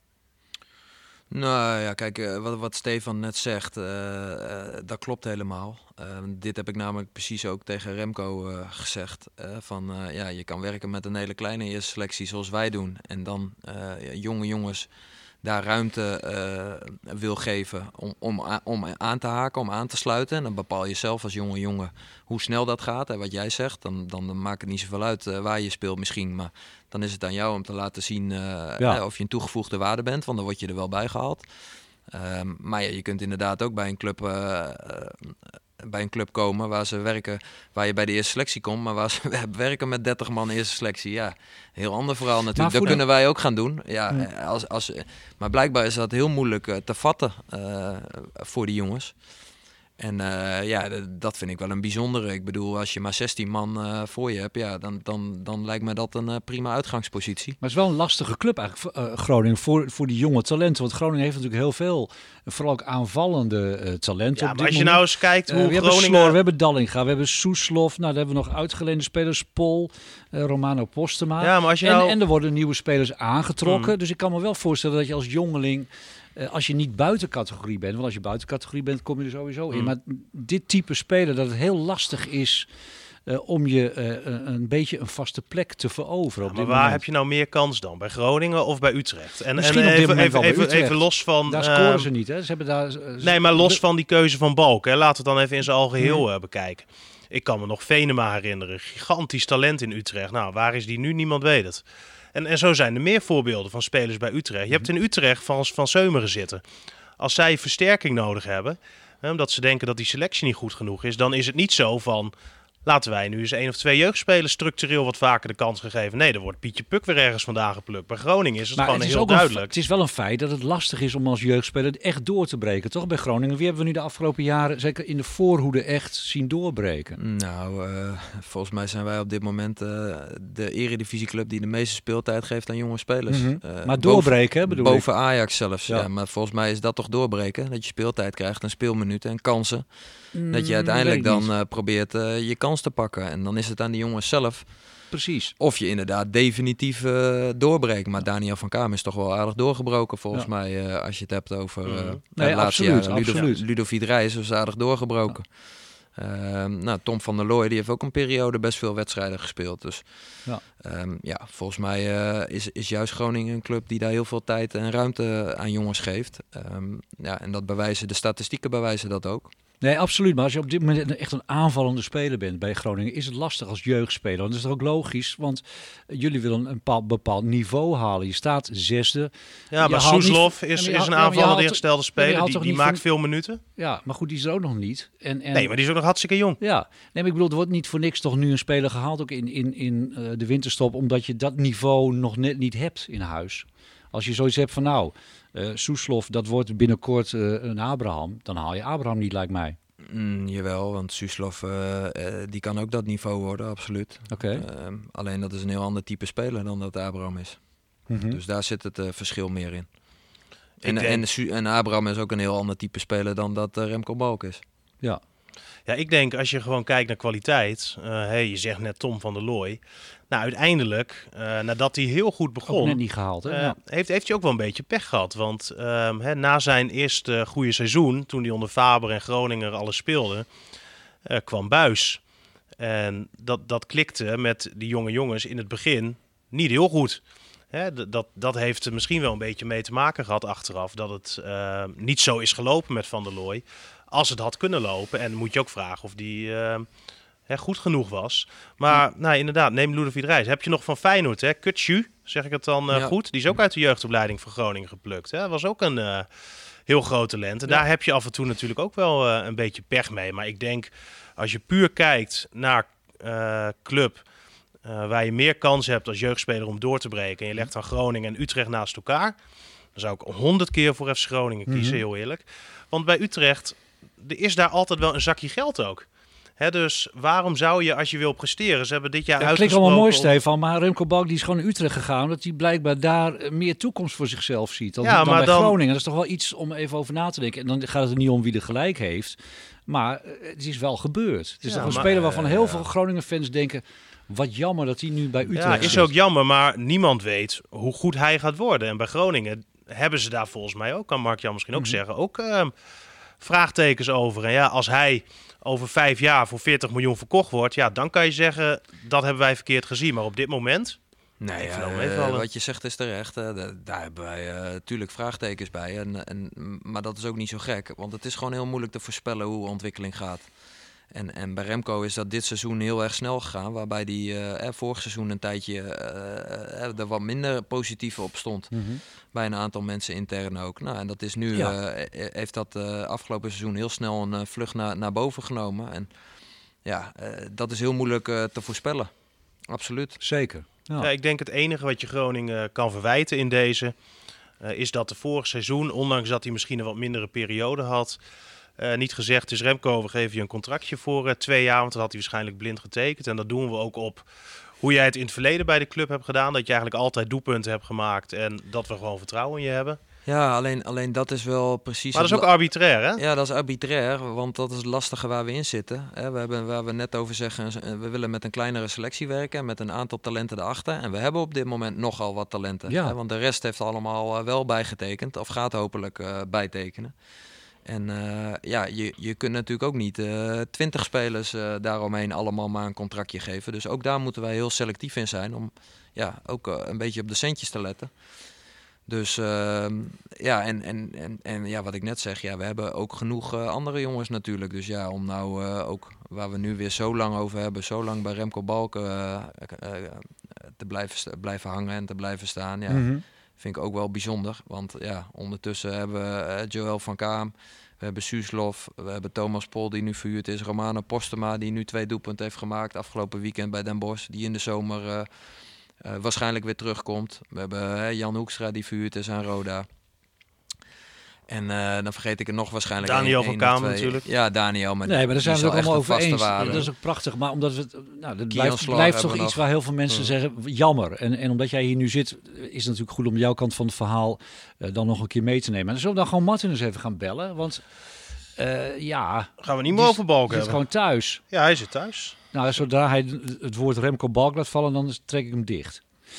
Nou ja, kijk, uh, wat, wat Stefan net zegt, uh, uh, dat klopt helemaal. Uh, dit heb ik namelijk precies ook tegen Remco uh, gezegd. Uh, van, uh, ja, je kan werken met een hele kleine eerste selectie zoals wij doen. En dan uh, jonge jongens daar ruimte uh, wil geven om, om, om aan te haken, om aan te sluiten. En dan bepaal je zelf als jonge jongen hoe snel dat gaat. En wat jij zegt, dan, dan, dan maakt het niet zoveel uit uh, waar je speelt misschien. Maar dan is het aan jou om te laten zien uh, ja. uh, of je een toegevoegde waarde bent. Want dan word je er wel bij gehaald. Um, maar ja, je kunt inderdaad ook bij een club uh, uh, bij een club komen waar ze werken, waar je bij de eerste selectie komt, maar waar ze werken met dertig man eerste selectie. Ja, heel ander verhaal natuurlijk. Dat de... kunnen wij ook gaan doen. Ja, ja. Als, als, maar blijkbaar is dat heel moeilijk uh, te vatten uh, voor die jongens. En uh, ja, dat vind ik wel een bijzondere. Ik bedoel, als je maar zestien man uh, voor je hebt, ja, dan, dan, dan lijkt me dat een uh, prima uitgangspositie. Maar het is wel een lastige club eigenlijk, uh, Groningen, voor, voor die jonge talenten. Want Groningen heeft natuurlijk heel veel, vooral ook aanvallende uh, talenten. Ja, op maar dit als je moment. nou eens kijkt hoe uh, we Groningen... hebben Slor, we hebben Dallinga, we hebben Soeslof. Nou, daar hebben we nog uitgeleende spelers. Pol, uh, Romano Postema. Ja, maar als je en, nou... en er worden nieuwe spelers aangetrokken. Mm. Dus ik kan me wel voorstellen dat je als jongeling... Uh, als je niet buiten categorie bent, want als je buiten categorie bent, kom je er sowieso in. Mm. Maar dit type speler, dat het heel lastig is uh, om je uh, een beetje een vaste plek te veroveren. Ja, op maar dit waar moment. heb je nou meer kans dan? Bij Groningen of bij Utrecht? En, Misschien en op dit even, moment even, wel bij even, Utrecht. even los van... Daar scoren uh, ze niet, hè? Ze hebben daar, uh, nee, maar los de... van die keuze van Balk. Hè? Laten we het dan even in zijn algeheel uh, bekijken. Ik kan me nog Venema herinneren. Gigantisch talent in Utrecht. Nou, waar is die nu? Niemand weet het. En, en zo zijn er meer voorbeelden van spelers bij Utrecht. Je hebt in Utrecht van, van Seumeren zitten. Als zij versterking nodig hebben, hè, omdat ze denken dat die selectie niet goed genoeg is, dan is het niet zo van, laten wij nu eens één of twee jeugdspelers structureel wat vaker de kans gegeven. Nee, er wordt Pietje Puk weer ergens vandaan geplukt. Bij Groningen is het maar gewoon het is heel ook duidelijk. Een, het is wel een feit dat het lastig is om als jeugdspeler echt door te breken. Toch bij Groningen? Wie hebben we nu de afgelopen jaren, zeker in de voorhoede, echt zien doorbreken? Nou, uh, volgens mij zijn wij op dit moment uh, de eredivisieclub die de meeste speeltijd geeft aan jonge spelers. Mm-hmm. Uh, maar doorbreken, hè, bedoel boven ik? Boven Ajax zelfs, ja. ja. Maar volgens mij is dat toch doorbreken. Dat je speeltijd krijgt en speelminuten en kansen. Mm, dat je uiteindelijk dan uh, probeert uh, je kans te pakken. En dan is het aan de jongens zelf. Precies. Of je inderdaad definitief uh, doorbreekt. Maar Daniel van Kamer is toch wel aardig doorgebroken volgens ja. mij. Uh, als je het hebt over uh, mm. nee, de laatste absoluut, jaren. Ludo, absoluut. Ludovic Reis was aardig doorgebroken. Ja. Uh, nou, Tom van der Looy die heeft ook een periode best veel wedstrijden gespeeld. Dus ja, um, ja volgens mij uh, is, is juist Groningen een club die daar heel veel tijd en ruimte aan jongens geeft. Um, ja, en dat bewijzen, de statistieken bewijzen dat ook. Nee, absoluut. Maar als je op dit moment echt een aanvallende speler bent bij Groningen, is het lastig als jeugdspeler. Want dat is toch ook logisch, want jullie willen een bepaald, bepaald niveau halen. Je staat zesde. Ja, maar Soeslof is, is haalt, een aanvallend ingestelde speler. Die, die maakt veel minuten. Ja, maar goed, die is er ook nog niet. En, en, nee, maar die is ook nog hartstikke jong. Ja, nee, maar ik bedoel, er wordt niet voor niks toch nu een speler gehaald, ook in, in, in uh, de winterstop, omdat je dat niveau nog net niet hebt in huis. Als je zoiets hebt van nou, uh, Soeslof, dat wordt binnenkort uh, een Abraham, dan haal je Abraham niet, lijkt mij. Mm, jawel, want Soeslof uh, uh, die kan ook dat niveau worden, absoluut. Okay. Uh, alleen dat is een heel ander type speler dan dat Abraham is. Mm-hmm. Dus daar zit het uh, verschil meer in. En, denk... en, en Abraham is ook een heel ander type speler dan dat uh, Remco Balk is. Ja. Ja, ik denk als je gewoon kijkt naar kwaliteit. Uh, hey, je zegt net Tom van der Looy. Nou, uiteindelijk, uh, nadat hij heel goed begon... Ook net niet gehaald, hè? Uh, ja. heeft, heeft hij ook wel een beetje pech gehad. Want uh, hè, na zijn eerste goede seizoen, toen hij onder Faber en Groninger alles speelde, uh, kwam Buijs. En dat, dat klikte met die jonge jongens in het begin niet heel goed. Hè, dat, dat heeft er misschien wel een beetje mee te maken gehad achteraf. Dat het uh, niet zo is gelopen met Van der Looy. Als het had kunnen lopen. En dan moet je ook vragen of die uh, hè, goed genoeg was. Maar nou, inderdaad, neem Ludovic Reis. Heb je nog van Feyenoord, hè? Kutsu, zeg ik het dan uh, ja. goed? Die is ook uit de jeugdopleiding van Groningen geplukt. Hè? Was ook een uh, heel groot talent. En ja. daar heb je af en toe natuurlijk ook wel uh, een beetje pech mee. Maar ik denk, als je puur kijkt naar uh, club... Uh, waar je meer kans hebt als jeugdspeler om door te breken... en je legt dan Groningen en Utrecht naast elkaar... dan zou ik honderd keer voor F C Groningen kiezen, mm-hmm. heel eerlijk. Want bij Utrecht... er is daar altijd wel een zakje geld ook. Hè, dus waarom zou je, als je wil presteren... ze hebben dit jaar ja, uitgesproken... klinkt allemaal mooi, om... Stefan, maar Remco Balk die is gewoon in Utrecht gegaan... omdat hij blijkbaar daar meer toekomst voor zichzelf ziet dan, ja, dan maar bij dan... Groningen. Dat is toch wel iets om even over na te denken. En dan gaat het er niet om wie er gelijk heeft... maar het is wel gebeurd. Het is ja, toch een maar, speler waarvan heel uh, veel Groningen-fans denken... wat jammer dat hij nu bij Utrecht ja, is. Zit. Ook jammer, maar niemand weet hoe goed hij gaat worden. En bij Groningen hebben ze daar volgens mij ook... kan Mark-Jan misschien ook mm-hmm. zeggen... ook uh, vraagtekens over. En ja, als hij over vijf jaar voor veertig miljoen verkocht wordt... ja, dan kan je zeggen, dat hebben wij verkeerd gezien. Maar op dit moment... Nee, ja, uh, wat je zegt is terecht. Uh, daar hebben wij natuurlijk uh, vraagtekens bij. En, en, maar dat is ook niet zo gek. Want het is gewoon heel moeilijk te voorspellen hoe ontwikkeling gaat. En, en bij Remco is dat dit seizoen heel erg snel gegaan. Waarbij die uh, eh, vorig seizoen een tijdje uh, er wat minder positief op stond. Mm-hmm. Bij een aantal mensen intern ook. Nou, en dat is nu, ja. uh, heeft dat uh, afgelopen seizoen heel snel een uh, vlucht naar, naar boven genomen. En ja, uh, dat is heel moeilijk uh, te voorspellen. Absoluut. Zeker. Ja. Ja, ik denk het enige wat je Groningen kan verwijten in deze... Uh, is dat de vorig seizoen, ondanks dat hij misschien een wat mindere periode had... Uh, niet gezegd is Remco, we geven je een contractje voor uh, twee jaar, want dat had hij waarschijnlijk blind getekend. En dat doen we ook op hoe jij het in het verleden bij de club hebt gedaan. Dat je eigenlijk altijd doelpunten hebt gemaakt en dat we gewoon vertrouwen in je hebben. Ja, alleen, alleen dat is wel precies... Maar dat is ook arbitrair, hè? Ja, dat is arbitrair, want dat is het lastige waar we in zitten. We hebben, waar we net over zeggen, we willen met een kleinere selectie werken, met een aantal talenten erachter. En we hebben op dit moment nogal wat talenten. Ja. Hè? Want de rest heeft allemaal wel bijgetekend, of gaat hopelijk uh, bijtekenen. En uh, ja, je, je kunt natuurlijk ook niet uh, twintig spelers uh, daaromheen allemaal maar een contractje geven. Dus ook daar moeten wij heel selectief in zijn om ja, ook uh, een beetje op de centjes te letten. Dus uh, ja, en, en, en, en ja, wat ik net zeg, ja, we hebben ook genoeg uh, andere jongens natuurlijk. Dus ja, om nou uh, ook, waar we nu weer zo lang over hebben, zo lang bij Remco Balk uh, uh, te blijven, blijven hangen en te blijven staan, ja. Mm-hmm. Vind ik ook wel bijzonder, want ja, ondertussen hebben we uh, Joël van Kaam, we hebben Soeslof, we hebben Thomas Pol die nu verhuurd is, Romano Postema die nu twee doelpunten heeft gemaakt afgelopen weekend bij Den Bosch, die in de zomer uh, uh, waarschijnlijk weer terugkomt. We hebben uh, Jan Hoekstra die verhuurd is aan Roda. En uh, dan vergeet ik er nog waarschijnlijk Daniel een, van Kamer natuurlijk. Ja, Daniel. Maar nee, maar daar zijn we het ook allemaal over eens. Waarde. Dat is ook prachtig. Maar omdat het, nou, dat blijft, blijft toch iets nog. Waar heel veel mensen mm. zeggen, jammer. En, en omdat jij hier nu zit, is het natuurlijk goed om jouw kant van het verhaal uh, dan nog een keer mee te nemen. En dan zullen we dan gewoon Martin eens even gaan bellen. Want uh, ja... Gaan we niet meer over Balk hebben. Hij zit gewoon thuis. Ja, hij zit thuis. Nou, zodra hij het woord Remco Balk laat vallen, dan trek ik hem dicht.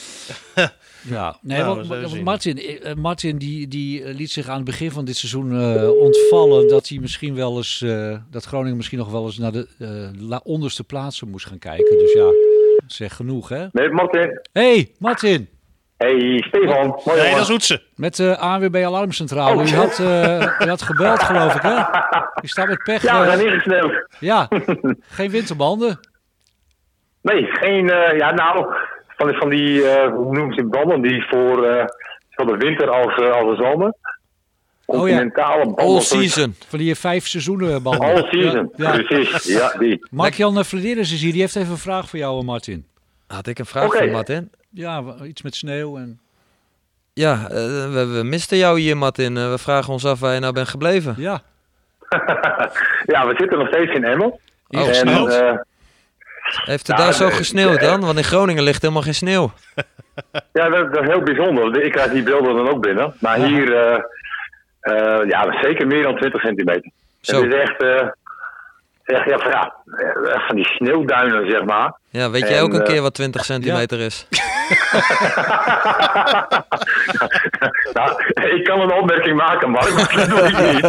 Ja, nee, nou, want, want Martin, uh, Martin die, die liet zich aan het begin van dit seizoen uh, ontvallen dat hij misschien wel eens, uh, dat Groningen misschien nog wel eens naar de uh, la- onderste plaatsen moest gaan kijken. Dus ja, zeg genoeg, hè? Nee, Martin. Hey, Martin. Hey, Stefan. Met, mooi nee, dat is Oetsen. Met de uh, A N W B Alarmcentrale. Oh. U, had, uh, u had gebeld, geloof ik, hè? Je staat met pech. Ja, we zijn uh, ingesneeuwd. Ja, geen winterbanden. Nee, geen, uh, ja nou... Van, van die, uh, hoe noemen ze die banden, die voor uh, zowel de winter als, uh, als de zomer. Continentale oh ja. banden. All season. Van die vijf seizoenen banden. All season, ja, ja. Precies. Ja, die. Mark-Jan Flederis is hier, die heeft even een vraag voor jou, Martin. Had ik een vraag okay. voor Martin? Ja, iets met sneeuw en... Ja, uh, we, we misten jou hier, Martin. Uh, we vragen ons af waar je nou bent gebleven. Ja. Ja, we zitten nog steeds in Emmen. Oh, en, uh, Heeft het ja, daar zo uh, gesneeuwd dan? Want in Groningen ligt helemaal geen sneeuw. Ja, dat, dat is heel bijzonder. Ik krijg die beelden dan ook binnen. Maar ja. hier, uh, uh, ja, zeker meer dan twintig centimeter. Zo. Het is echt, uh, echt, ja, van, ja, echt van die sneeuwduinen, zeg maar. Ja, weet jij en, ook een uh, keer wat twintig centimeter is? Nou, ik kan een opmerking maken, Mark, maar dat doe ik niet.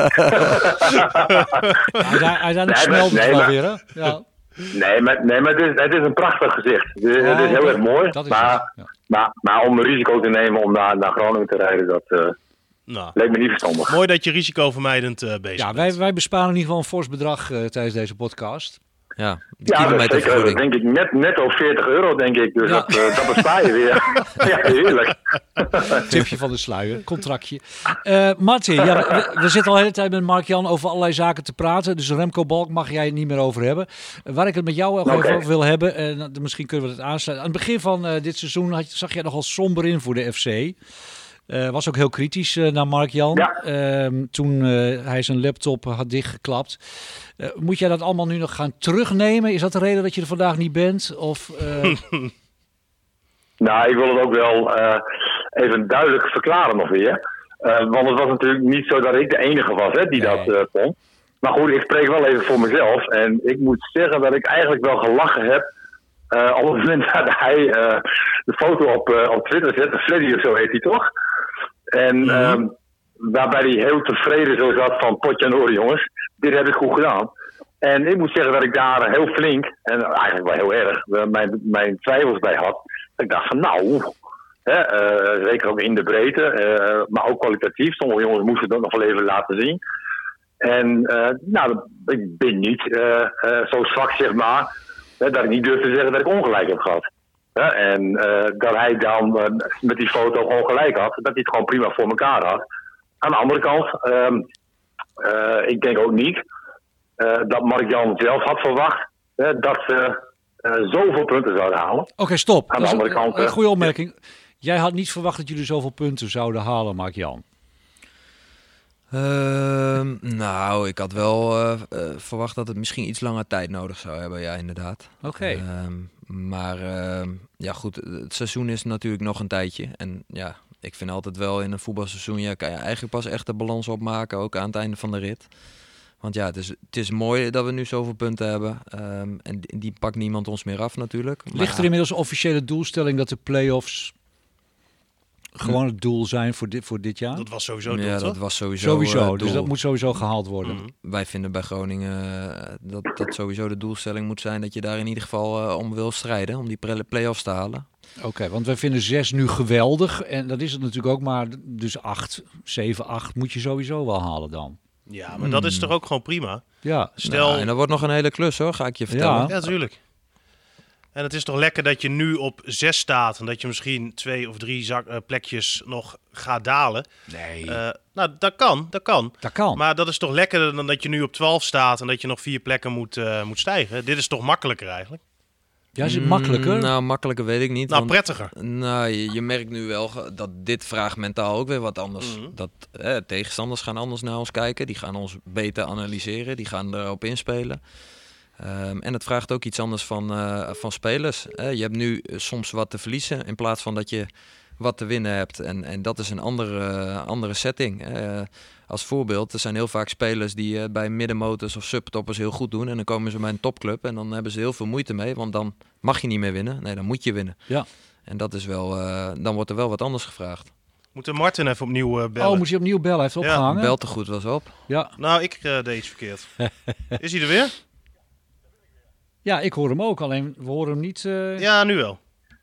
Uiteindelijk hij, hij Nee, smelt het nee, wel maar- weer, hè? Ja. Nee, maar, nee, maar het, is, het is een prachtig gezicht. Het is, het is Oh, heel oké. erg mooi. Dat is Maar, het, ja. maar, maar om een risico te nemen om naar, naar Groningen te rijden, dat uh, Nou, leek me niet verstandig. mooi dat je risicovermijdend uh, bezig Ja, bent. wij, wij besparen in ieder geval een fors bedrag uh, tijdens deze podcast. Ja, de Ja, dat is zeker, kilometervergoeding. denk ik, net, net op veertig euro, denk ik. Dus Ja. dat, uh, dat bespaar je weer. Ja, heerlijk. Tipje van de sluier, contractje. Uh, Martin, ja, we, we zitten al de hele tijd met Mark-Jan over allerlei zaken te praten. Dus Remco Balk mag jij het niet meer over hebben. Uh, waar ik het met jou ook Oké. even over wil hebben, uh, misschien kunnen we het aansluiten. Aan het begin van uh, dit seizoen had, zag jij nogal somber in voor de F C. Uh, was ook heel kritisch uh, naar Mark-Jan. Ja. Uh, toen uh, hij zijn laptop had dichtgeklapt. Uh, moet jij dat allemaal nu nog gaan terugnemen? Is dat de reden dat je er vandaag niet bent? Of, uh... Nou, ik wil het ook wel uh, even duidelijk verklaren nog weer. Uh, want het was natuurlijk niet zo dat ik de enige was hè, die Nee. dat uh, vond. Maar goed, ik spreek wel even voor mezelf. En ik moet zeggen dat ik eigenlijk wel gelachen heb. Uh, op het moment dat hij uh, de foto op, uh, op Twitter zette. Freddy of zo heet hij toch? En Mhm. um, waarbij hij heel tevreden zo zat van potje en oor, jongens. Dit heb ik goed gedaan. En ik moet zeggen dat ik daar heel flink, en eigenlijk wel heel erg, uh, mijn, mijn twijfels bij had. Ik dacht van nou, hè, uh, zeker ook in de breedte, uh, maar ook kwalitatief. Sommige jongens moesten dat nog wel even laten zien. En uh, nou, ik ben niet uh, uh, zo zwak, zeg maar, hè, dat ik niet durf te zeggen dat ik ongelijk heb gehad. Hè, en uh, dat hij dan uh, met die foto gewoon gelijk had, dat hij het gewoon prima voor elkaar had. Aan de andere kant, um, uh, ik denk ook niet uh, dat Mark-Jan zelf had verwacht uh, dat ze uh, zoveel punten zouden halen. Oké, okay, stop. Aan de Dat is andere een- kant, Een uh, goede opmerking. Jij had niet verwacht dat jullie zoveel punten zouden halen, Mark-Jan. Ehm, nou, ik had wel uh, uh, verwacht dat het misschien iets langer tijd nodig zou hebben. Ja, inderdaad. Oké. Ehm, maar ehm, ja, goed, het seizoen is natuurlijk nog een tijdje. En ja, ik vind altijd wel in een voetbalseizoen, ja, kan je eigenlijk pas echt de balans opmaken, ook aan het einde van de rit. Want ja, het is, het is mooi dat we nu zoveel punten hebben. Um, en die, die pakt niemand ons meer af natuurlijk. Maar Ligt er ja, inmiddels een officiële doelstelling dat de play-offs gewoon het doel zijn voor dit, voor dit jaar? Dat was sowieso ja, doel, dat toch? was sowieso. Sowieso, uh, dus doel. dat moet sowieso gehaald worden. Mhm. Wij vinden bij Groningen uh, dat, dat sowieso de doelstelling moet zijn dat je daar in ieder geval uh, om wil strijden, om die pre- play-offs te halen. Oké, okay, want wij vinden zes nu geweldig. En dat is het natuurlijk ook, maar dus acht, zeven, acht moet je sowieso wel halen dan. Ja, maar dat is toch ook gewoon prima? Ja, Stel, Nou, en dat wordt nog een hele klus hoor, ga ik je vertellen. Ja. ja, natuurlijk. En het is toch lekker dat je nu op zes staat en dat je misschien twee of drie zak, uh, plekjes nog gaat dalen. nee, Uh, nou, dat kan, dat kan. dat kan. Maar dat is toch lekkerder dan dat je nu op twaalf staat en dat je nog vier plekken moet, uh, moet stijgen. Dit is toch makkelijker eigenlijk? Ja, is het makkelijker? Mm, nou, makkelijker weet ik niet. Nou, want, prettiger. nou, je, je merkt nu wel ge- dat dit vraagt mentaal ook weer wat anders. Mhm. Dat eh, tegenstanders gaan anders naar ons kijken. Die gaan ons beter analyseren. Die gaan erop inspelen. Um, en het vraagt ook iets anders van, uh, van spelers. Eh, je hebt nu uh, soms wat te verliezen in plaats van dat je wat te winnen hebt. En, en dat is een andere, uh, andere setting. Uh, als voorbeeld, er zijn heel vaak spelers die uh, bij middenmotors of subtoppers heel goed doen. En dan komen ze bij een topclub en dan hebben ze heel veel moeite mee. Want dan mag je niet meer winnen. Nee, dan moet je winnen. Ja. En dat is wel, uh, dan wordt er wel wat anders gevraagd. Moeten Martin even opnieuw uh, bellen? Oh, moet je opnieuw bellen? Hij heeft Ja, opgehangen? Bel te goed was op. Ja. Nou, ik uh, deed iets verkeerd. Is hij er weer? ja, ik hoor hem ook, alleen we horen hem niet. Uh... Ja, nu wel.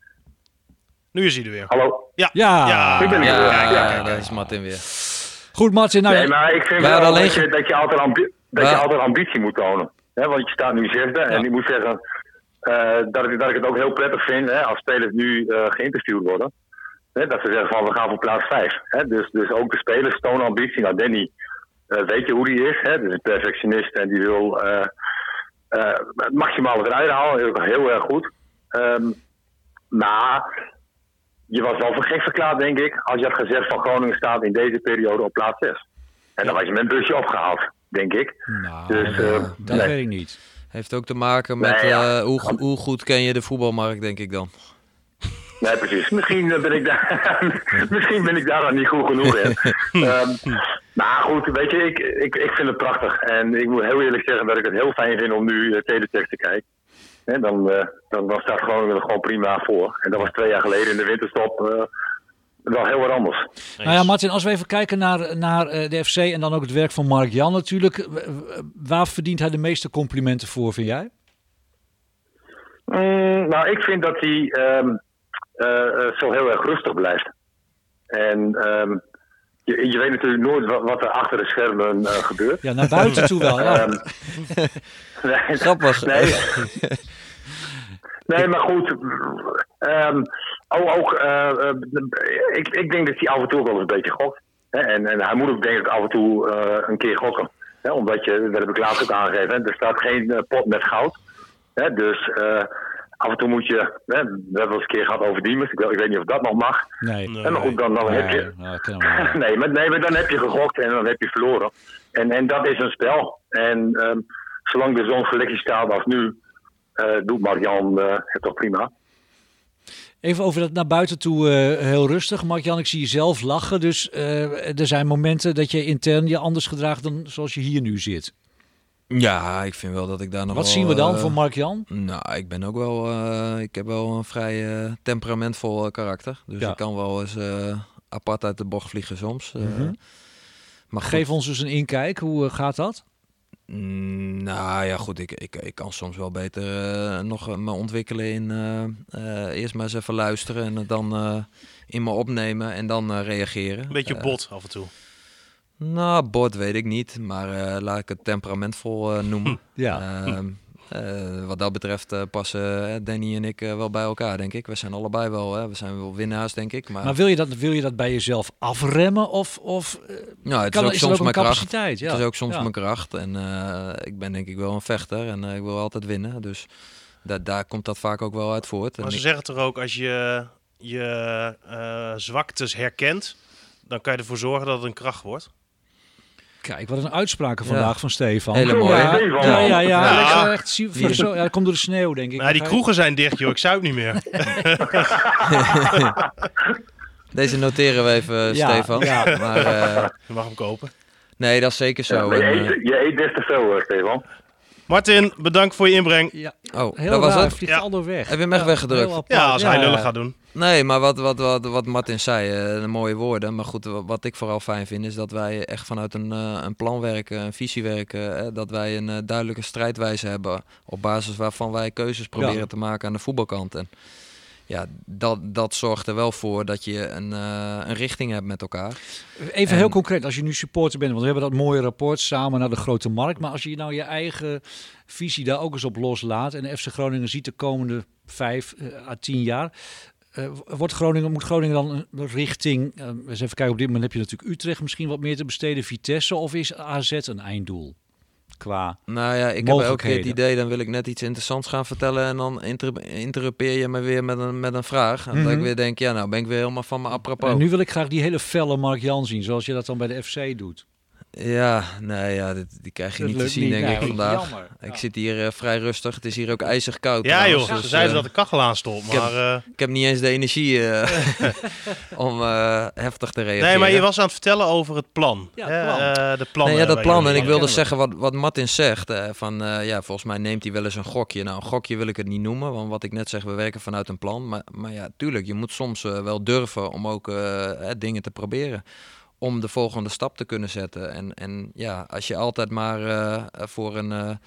Nu is hij er weer. Hallo? Ja. Ja. Ja. Ik ben er Ja, weer. ja, Ja. ja, daar is Martin weer. Goed, Martin. Nou, Nee, maar ik vind wij wel hadden alleen dat, je, ge- dat, je altijd ambi- dat Wij- je altijd ambitie moet tonen. Hè, want je staat nu zesde. En ik moet zeggen uh, dat, ik, dat ik het ook heel prettig vind hè, als spelers nu uh, geïnterviewd worden. Hè, dat ze zeggen van we gaan voor plaats vijf. Hè, dus, dus ook de spelers tonen ambitie. Nou, Danny, uh, weet je hoe die is? Hè? Dus een perfectionist en die wil uh, uh, het maximale eruit halen. Heel, heel erg goed. Um, maar je was wel voor gek verklaard, denk ik, als je had gezegd van Groningen staat in deze periode op plaats zes. En dan was je met een busje opgehaald, denk ik. Nou, Dus, uh, uh, dat nee. weet ik niet. Heeft ook te maken met Nee, ja. uh, hoe, go- hoe goed ken je de voetbalmarkt, denk ik dan. Nee, precies. Misschien ben ik daar, misschien ben ik daar dan niet goed genoeg in. um, maar goed, weet je, ik, ik, ik vind het prachtig. En ik moet heel eerlijk zeggen dat ik het heel fijn vind om nu uh, teletext te kijken. En dan, uh, dan, dan staat Groningen er gewoon prima voor. En dat was twee jaar geleden in de winterstop uh, wel heel wat anders. Nou ja, Martin, als we even kijken naar, naar uh, de F C en dan ook het werk van Mark-Jan natuurlijk. W- w- waar verdient hij de meeste complimenten voor, vind jij? Mm, nou, ik vind dat hij um, uh, uh, zo heel erg rustig blijft. En um, je, je weet natuurlijk nooit wat, wat er achter de schermen uh, gebeurt. Ja, naar buiten toe wel. Ja. Um, nee, Grappig. Nee, nee maar goed. Um, ook, ook, uh, uh, ik, ik denk dat hij af en toe ook wel eens een beetje gokt. Hè? En, en hij moet ook denk ik af en toe uh, een keer gokken. Hè? Omdat je, dat heb ik laatst ook aangegeven, hè? Er staat geen uh, pot met goud. Hè? Dus uh, af en toe moet je, hè? We hebben wel eens een keer gehad over Diemers. Ik, ik weet niet of dat nog mag. Nee. Nee. En maar goed, dan, dan Nee, heb je... nou, dat kennen we wel. nee, maar, nee, maar dan heb je gegokt en dan heb je verloren. En, en dat is een spel. En um, zolang er zo'n selectie staat als nu, uh, doet Mark-Jan uh, het toch prima. Even over dat naar buiten toe uh, heel rustig. Mark-Jan, ik zie je zelf lachen. Dus uh, er zijn momenten dat je intern je anders gedraagt dan zoals je hier nu zit. Ja, ik vind wel dat ik daar nog Wat wel, zien we dan uh, van Mark-Jan? Nou, ik ben ook wel, uh, ik heb wel een vrij uh, temperamentvol uh, karakter. Dus Ja. ik kan wel eens uh, apart uit de bocht vliegen soms. Uh, Mm-hmm. Maar goed, Geef ons dus een inkijk. Hoe uh, gaat dat? Mm, nou ja, goed, ik, ik, ik kan soms wel beter uh, nog uh, me ontwikkelen in uh, uh, eerst maar eens even luisteren en het dan uh, in me opnemen en dan uh, reageren. Een beetje Uh, bot af en toe. Nou, bot weet ik niet, maar uh, laat ik het temperamentvol uh, noemen. Ja. Uh, uh, wat dat betreft uh, passen uh, Danny en ik uh, wel bij elkaar, denk ik. We zijn allebei wel, hè, we zijn wel winnaars, denk ik. Maar, Maar wil je dat, wil je dat bij jezelf afremmen? Of, of uh, nou, het kan, is ook is er soms ook een mijn kracht. capaciteit? Ja. Het is ook soms Ja. mijn kracht. En uh, ik ben denk ik wel een vechter en uh, ik wil altijd winnen. Dus da- daar komt dat vaak ook wel uit voort. Maar En ze ik- zeggen toch ook, als je je uh, zwaktes herkent, dan kan je ervoor zorgen dat het een kracht wordt. Kijk, wat een uitspraken Ja. vandaag van Stefan. Hele Ja, mooi. Ja, Stefan. ja, ja. ja. Ja. Ik ga echt zien- voor zo, ja, dat komt door de sneeuw, denk ik. Nou, die kroegen zijn dicht, joh. Ik zuip niet meer. Deze noteren we even, Ja, Stefan. ja. Maar uh, Je mag hem kopen. nee, dat is zeker Ja, zo. maar je, En, uh, eet, je eet des te veel, uh, Stefan. Martin, bedankt voor je inbreng. Ja, oh, heel dat was raar, het? vliegt Ja. al door weg. Heb je hem echt weggedrukt? heel apart. Ja, als hij lullig gaat doen. Nee, maar wat, wat, wat, wat Martin zei, uh, mooie woorden. Maar goed, wat ik vooral fijn vind is dat wij echt vanuit een, uh, een plan werken, een visie werken. Eh, dat wij een uh, duidelijke strijdwijze hebben op basis waarvan wij keuzes proberen Ja. te maken aan de voetbalkant. En ja, dat, dat zorgt er wel voor dat je een, uh, een richting hebt met elkaar. Even En- heel concreet, als je nu supporter bent, want we hebben dat mooie rapport samen naar de grote markt. Maar als je nou je eigen visie daar ook eens op loslaat en de F C Groningen ziet de komende vijf uh, à tien jaar. Uh, wordt Groningen, moet Groningen dan een richting, uh, eens even kijken, op dit moment heb je natuurlijk Utrecht misschien wat meer te besteden, Vitesse, of is A Z een einddoel? Qua, Nou ja, ik heb elke keer het Mogelijkheden. idee, dan wil ik net iets interessants gaan vertellen en dan inter- interrupeer je me weer met een, met een vraag. En dat Mhm. ik weer denk, ja nou ben ik weer helemaal van me apropos. en nu wil ik graag die hele felle Mark-Jan zien, zoals je dat dan bij de F C doet. Ja, nee, ja, dit, die krijg je Dat niet te lukt zien niet, denk nee, ik vandaag. jammer. Ik Ja. zit hier uh, vrij rustig, het is hier ook ijzig koud. Ja, trouwens, joh. dus, Ze zeiden uh, dat de kachel aanstond. ik heb- Maar, uh, Ik heb niet eens de energie uh, om uh, heftig te reageren. nee, maar je was aan het vertellen over het plan. Ja, Hè, plan. eh, de plannen. Nee, ja, dat waar plan. jullie En ik van wilde kennen we. zeggen wat, wat Martin zegt. eh, van, uh, ja, volgens mij neemt hij wel eens een gokje. Nou, een gokje wil ik het niet noemen. Want wat ik net zeg, we werken vanuit een plan. Maar, maar ja, tuurlijk, je moet soms uh, wel durven om ook uh, hè, dingen te proberen. Om de volgende stap te kunnen zetten. En, en ja, als je altijd maar uh, voor een... Uh,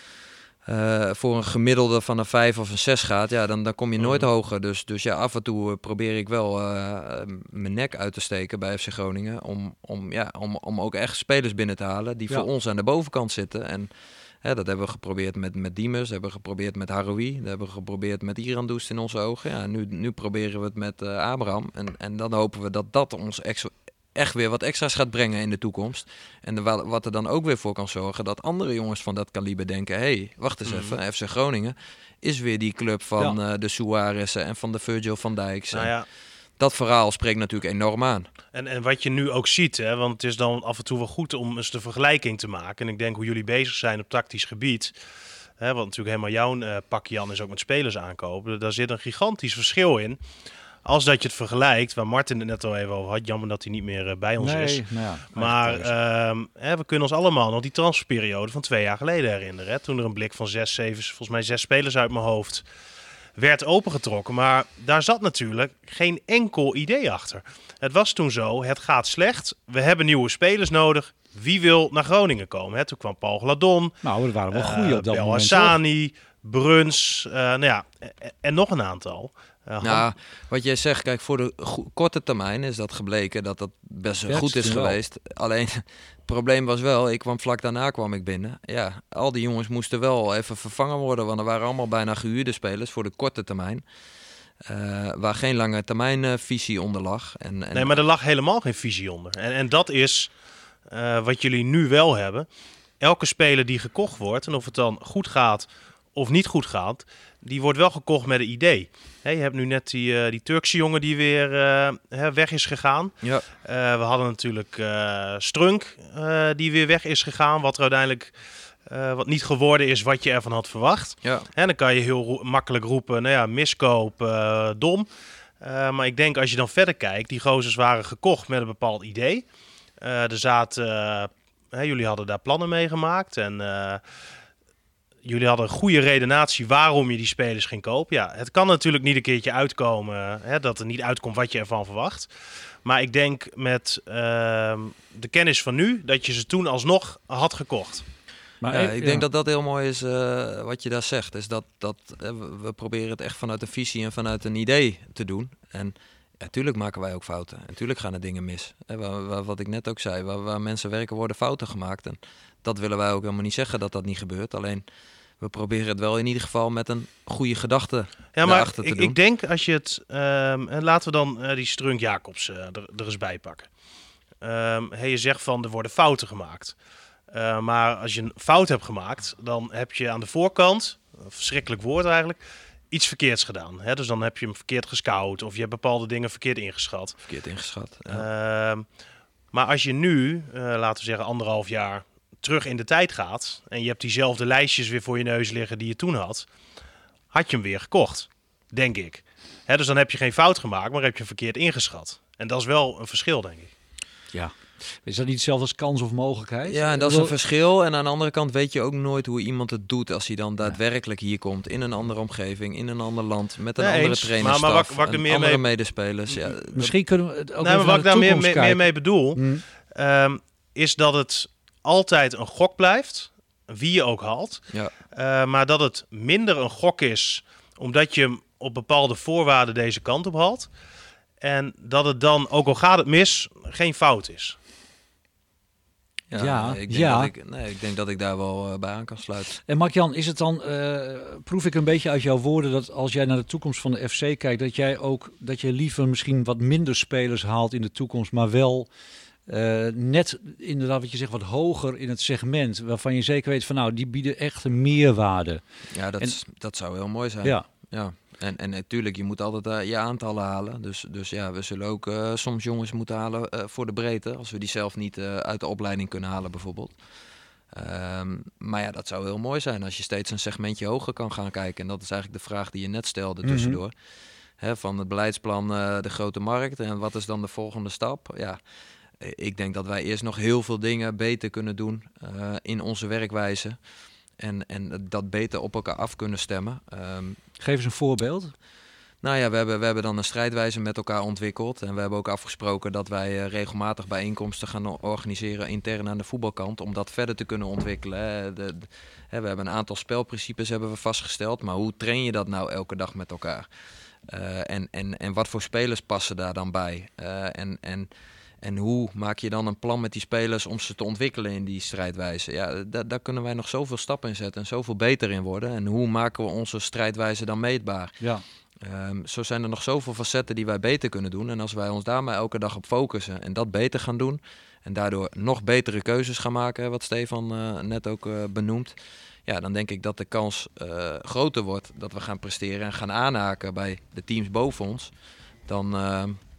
Uh, voor een gemiddelde van een vijf of een zes gaat, ja, dan, dan kom je nooit Mhm. hoger. Dus, dus ja, af en toe uh, probeer ik wel uh, mijn nek uit te steken bij F C Groningen. Om, om, ja, om, om ook echt spelers binnen te halen die Ja. voor ons aan de bovenkant zitten. En hè, dat hebben we geprobeerd met, met Diemers, dat hebben we geprobeerd met Haroui, dat hebben we geprobeerd met Irandoest in onze ogen. Ja, nu, nu proberen we het met uh, Abraham. En, en dan hopen we dat dat ons extra, echt weer wat extra's gaat brengen in de toekomst. En de, wa- wat er dan ook weer voor kan zorgen dat andere jongens van dat kaliber denken, hé, hey, wacht eens Mhm. even, F C Groningen is weer die club van Ja. uh, de Suarez'en en van de Virgil van Dijk's. Nou En- ja, dat verhaal spreekt natuurlijk enorm aan. En, en wat je nu ook ziet, hè, want het is dan af en toe wel goed om eens de vergelijking te maken. En ik denk hoe jullie bezig zijn op tactisch gebied, hè, wat natuurlijk helemaal jouw uh, pakje Jan is ook met spelers aankopen. Daar zit een gigantisch verschil in. Als dat je het vergelijkt, waar Martin het net al even over had. Jammer dat hij niet meer uh, bij ons nee, is. Nou ja, maar uh, hè, we kunnen ons allemaal nog die transferperiode van twee jaar geleden herinneren. Hè, toen er een blik van zes, zeven, volgens mij zes spelers uit mijn hoofd werd opengetrokken. Maar daar zat natuurlijk geen enkel idee achter. Het was toen zo, het gaat slecht. We hebben nieuwe spelers nodig. Wie wil naar Groningen komen? Hè, toen kwam Paul Gladon. Nou, er waren wel uh, goeie op dat Bel moment. Hassani, Bruns, uh, nou ja, en, en nog een aantal. Uh, nou, wat jij zegt, kijk, voor de go- korte termijn is dat gebleken dat dat best Ja, goed is wel. geweest. Alleen, het probleem was wel, ik kwam vlak daarna kwam ik binnen. Ja, al die jongens moesten wel even vervangen worden, want er waren allemaal bijna gehuurde spelers voor de korte termijn. Uh, waar geen lange termijn uh, visie onder lag. En, en... Nee, maar er lag helemaal geen visie onder. En, en dat is uh, wat jullie nu wel hebben. Elke speler die gekocht wordt, en of het dan goed gaat of niet goed gaat, die wordt wel gekocht met een idee. He, je hebt nu net die, uh, die Turkse jongen die weer uh, he, weg is gegaan. Ja. Uh, we hadden natuurlijk uh, Strunk uh, die weer weg is gegaan. Wat er uiteindelijk uh, wat niet geworden is wat je ervan had verwacht. Ja. En dan kan je heel ro- makkelijk roepen, nou ja, miskoop, uh, dom. Uh, maar ik denk als je dan verder kijkt, die gozers waren gekocht met een bepaald idee. Uh, er zaten, uh, hè, jullie hadden daar plannen mee gemaakt en uh, jullie hadden een goede redenatie waarom je die spelers ging kopen. Ja, het kan natuurlijk niet een keertje uitkomen, hè, dat er niet uitkomt wat je ervan verwacht. Maar ik denk met uh, de kennis van nu, dat je ze toen alsnog had gekocht. Maar ja, even- ik ja. denk dat dat heel mooi is uh, wat je daar zegt. Is dat, dat uh, we- we proberen het echt vanuit een visie en vanuit een idee te doen. En natuurlijk maken wij ook fouten. Natuurlijk gaan er dingen mis. Hè, waar, waar, wat ik net ook zei, waar, waar mensen werken worden fouten gemaakt. En dat willen wij ook helemaal niet zeggen dat dat niet gebeurt. Alleen we proberen het wel in ieder geval met een goede gedachte Ja, maar daarachter te ik, doen. ik denk als je het... Um, en laten we dan uh, die Strunk Jacobs uh, er, er eens bij pakken. Um, hey, je zegt van er worden fouten gemaakt. Uh, maar als je een fout hebt gemaakt, dan heb je aan de voorkant, een verschrikkelijk woord eigenlijk, iets verkeerds gedaan. Hè? Dus dan heb je hem verkeerd gescout of je hebt bepaalde dingen verkeerd ingeschat. Verkeerd ingeschat. Ja. Uh, maar als je nu, uh, laten we zeggen anderhalf jaar terug in de tijd gaat en je hebt diezelfde lijstjes weer voor je neus liggen die je toen had, had je hem weer gekocht, denk ik. Hè, dus dan heb je geen fout gemaakt, maar heb je hem verkeerd ingeschat. En dat is wel een verschil, denk ik. Ja. Is dat niet hetzelfde als kans of mogelijkheid? Ja, en dat is een verschil. En aan de andere kant weet je ook nooit hoe iemand het doet als hij dan daadwerkelijk hier komt. In een andere omgeving, in een ander land, met een Ja, andere eens. trainerstaf, Maar- maar wat- wat ik er en meer andere mee- medespelers. Ja, Misschien kunnen we het ook Nee, even maar wat naar ik de daar meer, toekomst mee, meer kijken. mee bedoel, Hmm. um, is dat het altijd een gok blijft, wie je ook haalt. ja. Uh, maar dat het minder een gok is, omdat je hem op bepaalde voorwaarden deze kant op haalt. En dat het dan, ook al gaat het mis, geen fout is. Ja, Ja, ik, denk ja. Dat ik, nee, ik denk dat ik daar wel uh, bij aan kan sluiten. En Mark-Jan, is het dan, uh, proef ik een beetje uit jouw woorden dat als jij naar de toekomst van de F C kijkt, dat jij ook, dat je liever misschien wat minder spelers haalt in de toekomst, maar wel uh, net inderdaad wat je zegt, wat hoger in het segment, waarvan je zeker weet van nou, die bieden echt een meerwaarde. Ja, dat, En- is- dat zou heel mooi zijn. Ja. Ja. En, en natuurlijk, je moet altijd uh, je aantallen halen. Dus, dus ja, we zullen ook uh, soms jongens moeten halen uh, voor de breedte. Als we die zelf niet uh, uit de opleiding kunnen halen bijvoorbeeld. Um, maar ja, dat zou heel mooi zijn als je steeds een segmentje hoger kan gaan kijken. En dat is eigenlijk de vraag die je net stelde Mhm. tussendoor. Hè, van het beleidsplan uh, de grote markt. En wat is dan de volgende stap? Ja, ik denk dat wij eerst nog heel veel dingen beter kunnen doen uh, in onze werkwijze. En, en dat beter op elkaar af kunnen stemmen. Um, Geef eens een voorbeeld. Nou ja, we hebben, we hebben dan een strijdwijze met elkaar ontwikkeld. En we hebben ook afgesproken dat wij uh, regelmatig bijeenkomsten gaan organiseren intern aan de voetbalkant. Om dat verder te kunnen ontwikkelen. Hè. De, de, hè, we hebben een aantal spelprincipes hebben we vastgesteld. Maar hoe train je dat nou elke dag met elkaar? Uh, en, en, en wat voor spelers passen daar dan bij? Uh, en... en En hoe maak je dan een plan met die spelers om ze te ontwikkelen in die strijdwijze? Ja, da- daar kunnen wij nog zoveel stappen in zetten en zoveel beter in worden. En hoe maken we onze strijdwijze dan meetbaar? Ja. Um, zo zijn er nog zoveel facetten die wij beter kunnen doen. En als wij ons daar maar elke dag op focussen en dat beter gaan doen... en daardoor nog betere keuzes gaan maken, wat Stefan uh, net ook uh, benoemt... ja, dan denk ik dat de kans uh, groter wordt dat we gaan presteren en gaan aanhaken bij de teams boven ons... dan, uh,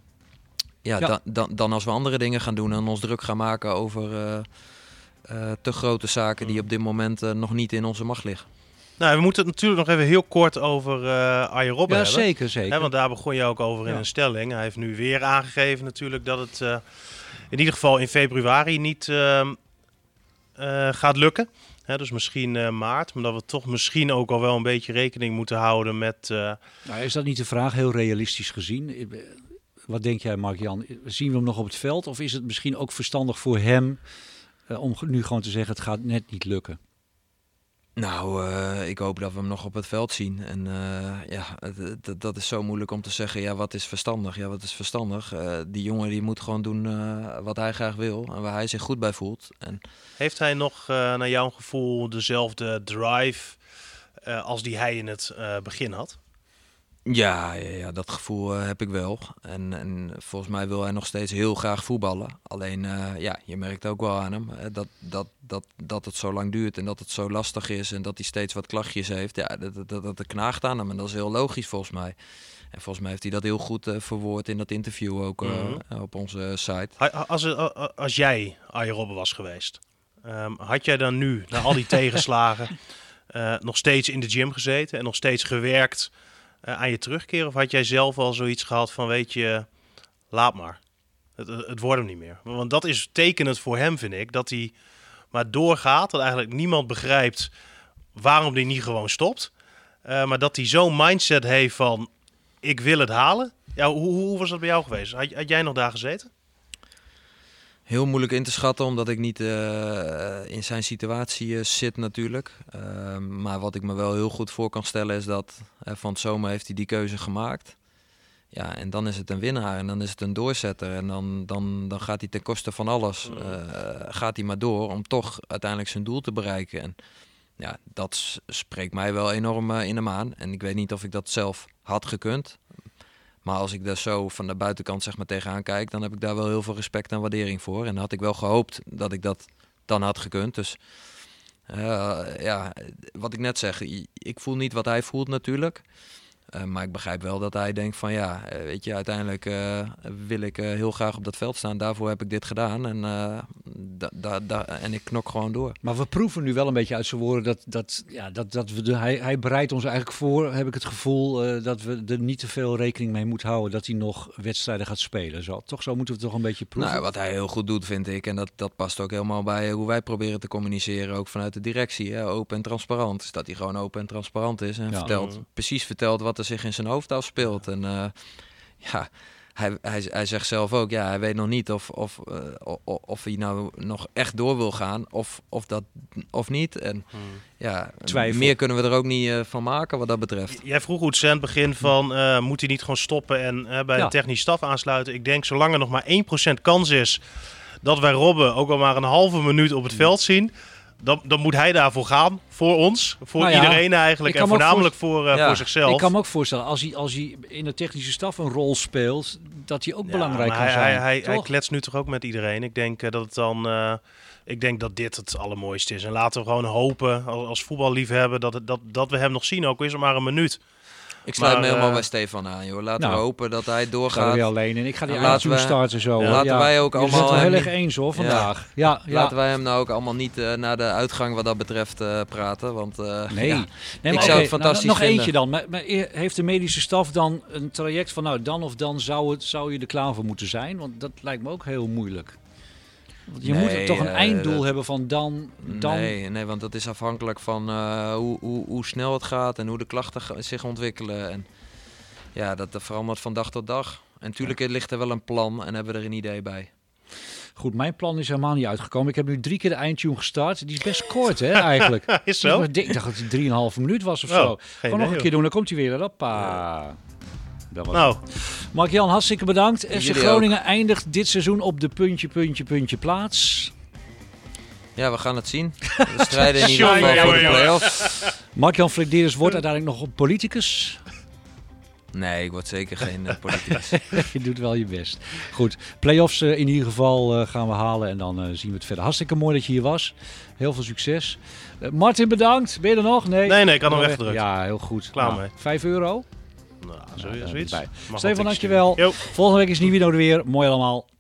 ja, Ja. Dan, dan, dan als we andere dingen gaan doen en ons druk gaan maken over uh, uh, te grote zaken die op dit moment uh, nog niet in onze macht liggen. Nou, we moeten het natuurlijk nog even heel kort over uh, Arjen Robben Ja, hebben. zeker, zeker. He, want daar begon je ook over in Ja. een stelling. Hij heeft nu weer aangegeven natuurlijk dat het uh, in ieder geval in februari niet uh, uh, gaat lukken. He, dus misschien uh, maart, maar dat we toch misschien ook al wel een beetje rekening moeten houden met... Uh... Nou, is dat niet de vraag, heel realistisch gezien? Wat denk jij, Mark-Jan? Zien we hem nog op het veld? Of is het misschien ook verstandig voor hem uh, om nu gewoon te zeggen, het gaat net niet lukken? Nou, uh, ik hoop dat we hem nog op het veld zien. En uh, ja, dat is zo moeilijk om te zeggen, ja, wat is verstandig? Ja, wat is verstandig? Uh, die jongen die moet gewoon doen uh, wat hij graag wil en waar hij zich goed bij voelt. En... Heeft hij nog, uh, naar jouw gevoel, dezelfde drive uh, als die hij in het uh, begin had? Ja, ja, ja, dat gevoel uh, heb ik wel. En, en volgens mij wil hij nog steeds heel graag voetballen. Alleen, uh, ja, je merkt ook wel aan hem uh, dat, dat, dat, dat het zo lang duurt en dat het zo lastig is en dat hij steeds wat klachtjes heeft. Ja, dat, dat, dat knaagt aan hem en dat is heel logisch volgens mij. En volgens mij heeft hij dat heel goed uh, verwoord in dat interview ook uh, mm-hmm. op onze site. Als, als jij Arjen Robben was geweest, um, had jij dan nu, na al die tegenslagen, uh, nog steeds in de gym gezeten en nog steeds gewerkt uh, aan je terugkeer? Of had jij zelf al zoiets gehad van, weet je, laat maar. Het, het wordt hem niet meer. Want dat is tekenend voor hem, vind ik, dat hij maar doorgaat. Dat eigenlijk niemand begrijpt waarom hij niet gewoon stopt. Uh, maar dat hij zo'n mindset heeft van, ik wil het halen. Ja, hoe, hoe was dat bij jou geweest? Had, had jij nog daar gezeten? Heel moeilijk in te schatten, omdat ik niet uh, in zijn situatie uh, zit natuurlijk. Uh, maar wat ik me wel heel goed voor kan stellen is dat uh, van het zomer heeft hij die keuze gemaakt. Ja, en dan is het een winnaar en dan is het een doorzetter. En dan, dan, dan gaat hij ten koste van alles, uh, gaat hij maar door om toch uiteindelijk zijn doel te bereiken. En ja, dat spreekt mij wel enorm uh, in hem aan. En ik weet niet of ik dat zelf had gekund. Maar als ik daar zo van de buitenkant zeg maar tegenaan kijk, dan heb ik daar wel heel veel respect en waardering voor. En dan had ik wel gehoopt dat ik dat dan had gekund. Dus uh, ja, wat ik net zeg, ik voel niet wat hij voelt natuurlijk. Uh, maar ik begrijp wel dat hij denkt van ja, weet je, uiteindelijk uh, wil ik uh, heel graag op dat veld staan. Daarvoor heb ik dit gedaan en, uh, da, da, da, en ik knok gewoon door. Maar we proeven nu wel een beetje uit zijn woorden dat, dat, ja, dat, dat we de, hij, hij bereidt ons eigenlijk voor, heb ik het gevoel, uh, dat we er niet te veel rekening mee moeten houden dat hij nog wedstrijden gaat spelen. Zo, toch zo moeten we het toch een beetje proeven. Nou, wat hij heel goed doet, vind ik, en dat, dat past ook helemaal bij hoe wij proberen te communiceren, ook vanuit de directie, hè, open en transparant. Dus dat hij gewoon open en transparant is en ja. vertelt, precies vertelt wat er zich in zijn hoofd afspeelt. En uh, ja, hij, hij, hij zegt zelf ook, ja, hij weet nog niet of, of, uh, of, of hij nou nog echt door wil gaan of, of dat of niet. En hmm. ja, Twijfel. Meer kunnen we er ook niet uh, van maken wat dat betreft. Jij vroeg goed aan het begin van, uh, moet hij niet gewoon stoppen en uh, bij ja. de technische staf aansluiten? Ik denk, zolang er nog maar één procent kans is dat wij Robben ook al maar een halve minuut op het hmm. veld zien, Dan, dan moet hij daarvoor gaan, voor ons, voor nou ja, iedereen eigenlijk en voornamelijk voor, uh, ja. voor zichzelf. Ik kan me ook voorstellen, als hij, als hij in de technische staf een rol speelt, dat hij ook ja, belangrijk kan hij, zijn. Hij, hij, hij kletst nu toch ook met iedereen. Ik denk uh, dat het dan, uh, ik denk dat dit het allermooiste is. En laten we gewoon hopen, als, als voetballiefhebber, dat, het, dat, dat we hem nog zien, ook is er maar een minuut. Ik sluit maar, me helemaal uh, bij Stefan aan, joh. Laten nou, we hopen dat hij doorgaat. Ga weer alleen en ik ga die nou, laten starten zo. Ja, laten ja. wij ook allemaal. We zijn het wel heel niet, erg eens hoor vandaag. Ja. Ja, ja. Laten wij hem nou ook allemaal niet uh, naar de uitgang wat dat betreft uh, praten, want uh, nee. Ja, nee, maar ik okay, zou het fantastisch nou, nog vinden. eentje dan. Maar, maar heeft de medische staf dan een traject van nou dan of dan zou het zou je er klaar voor moeten zijn? Want dat lijkt me ook heel moeilijk. Want je nee, moet toch een uh, einddoel dat, hebben van dan, dan... Nee, nee, want dat is afhankelijk van uh, hoe, hoe, hoe snel het gaat en hoe de klachten zich ontwikkelen. En ja, dat verandert van dag tot dag. En natuurlijk ja. ligt er wel een plan en hebben we er een idee bij. Goed, mijn plan is helemaal niet uitgekomen. Ik heb nu drie keer de eindtune gestart. Die is best kort, hè, eigenlijk. Is zo? Ik dacht dat het drieënhalve minuut was of oh, zo. Gewoon nog een joh. keer doen, dan komt hij weer. Hoppa. Dat was nou. Mark-Jan, hartstikke bedankt. F C Groningen ook. Eindigt dit seizoen op de puntje, puntje, puntje plaats. Ja, we gaan het zien. We strijden in ieder geval voor de play-offs. Mark-Jan Flederis wordt uiteindelijk nog een politicus. Nee, ik word zeker geen uh, politicus. Je doet wel je best. Goed, play-offs uh, in ieder geval uh, gaan we halen en dan uh, zien we het verder. Hartstikke mooi dat je hier was. Heel veel succes. Uh, Martin, bedankt. Ben je er nog? Nee, nee, nee ik had hem weggedrukt. Ja, heel goed. Klaar nou, mee. Vijf euro? Nou, zo, Nou, zoiets. bij. Mag Stefan, wat dankjewel. Yo. Volgende week is Nieuwino er weer. Mooi allemaal.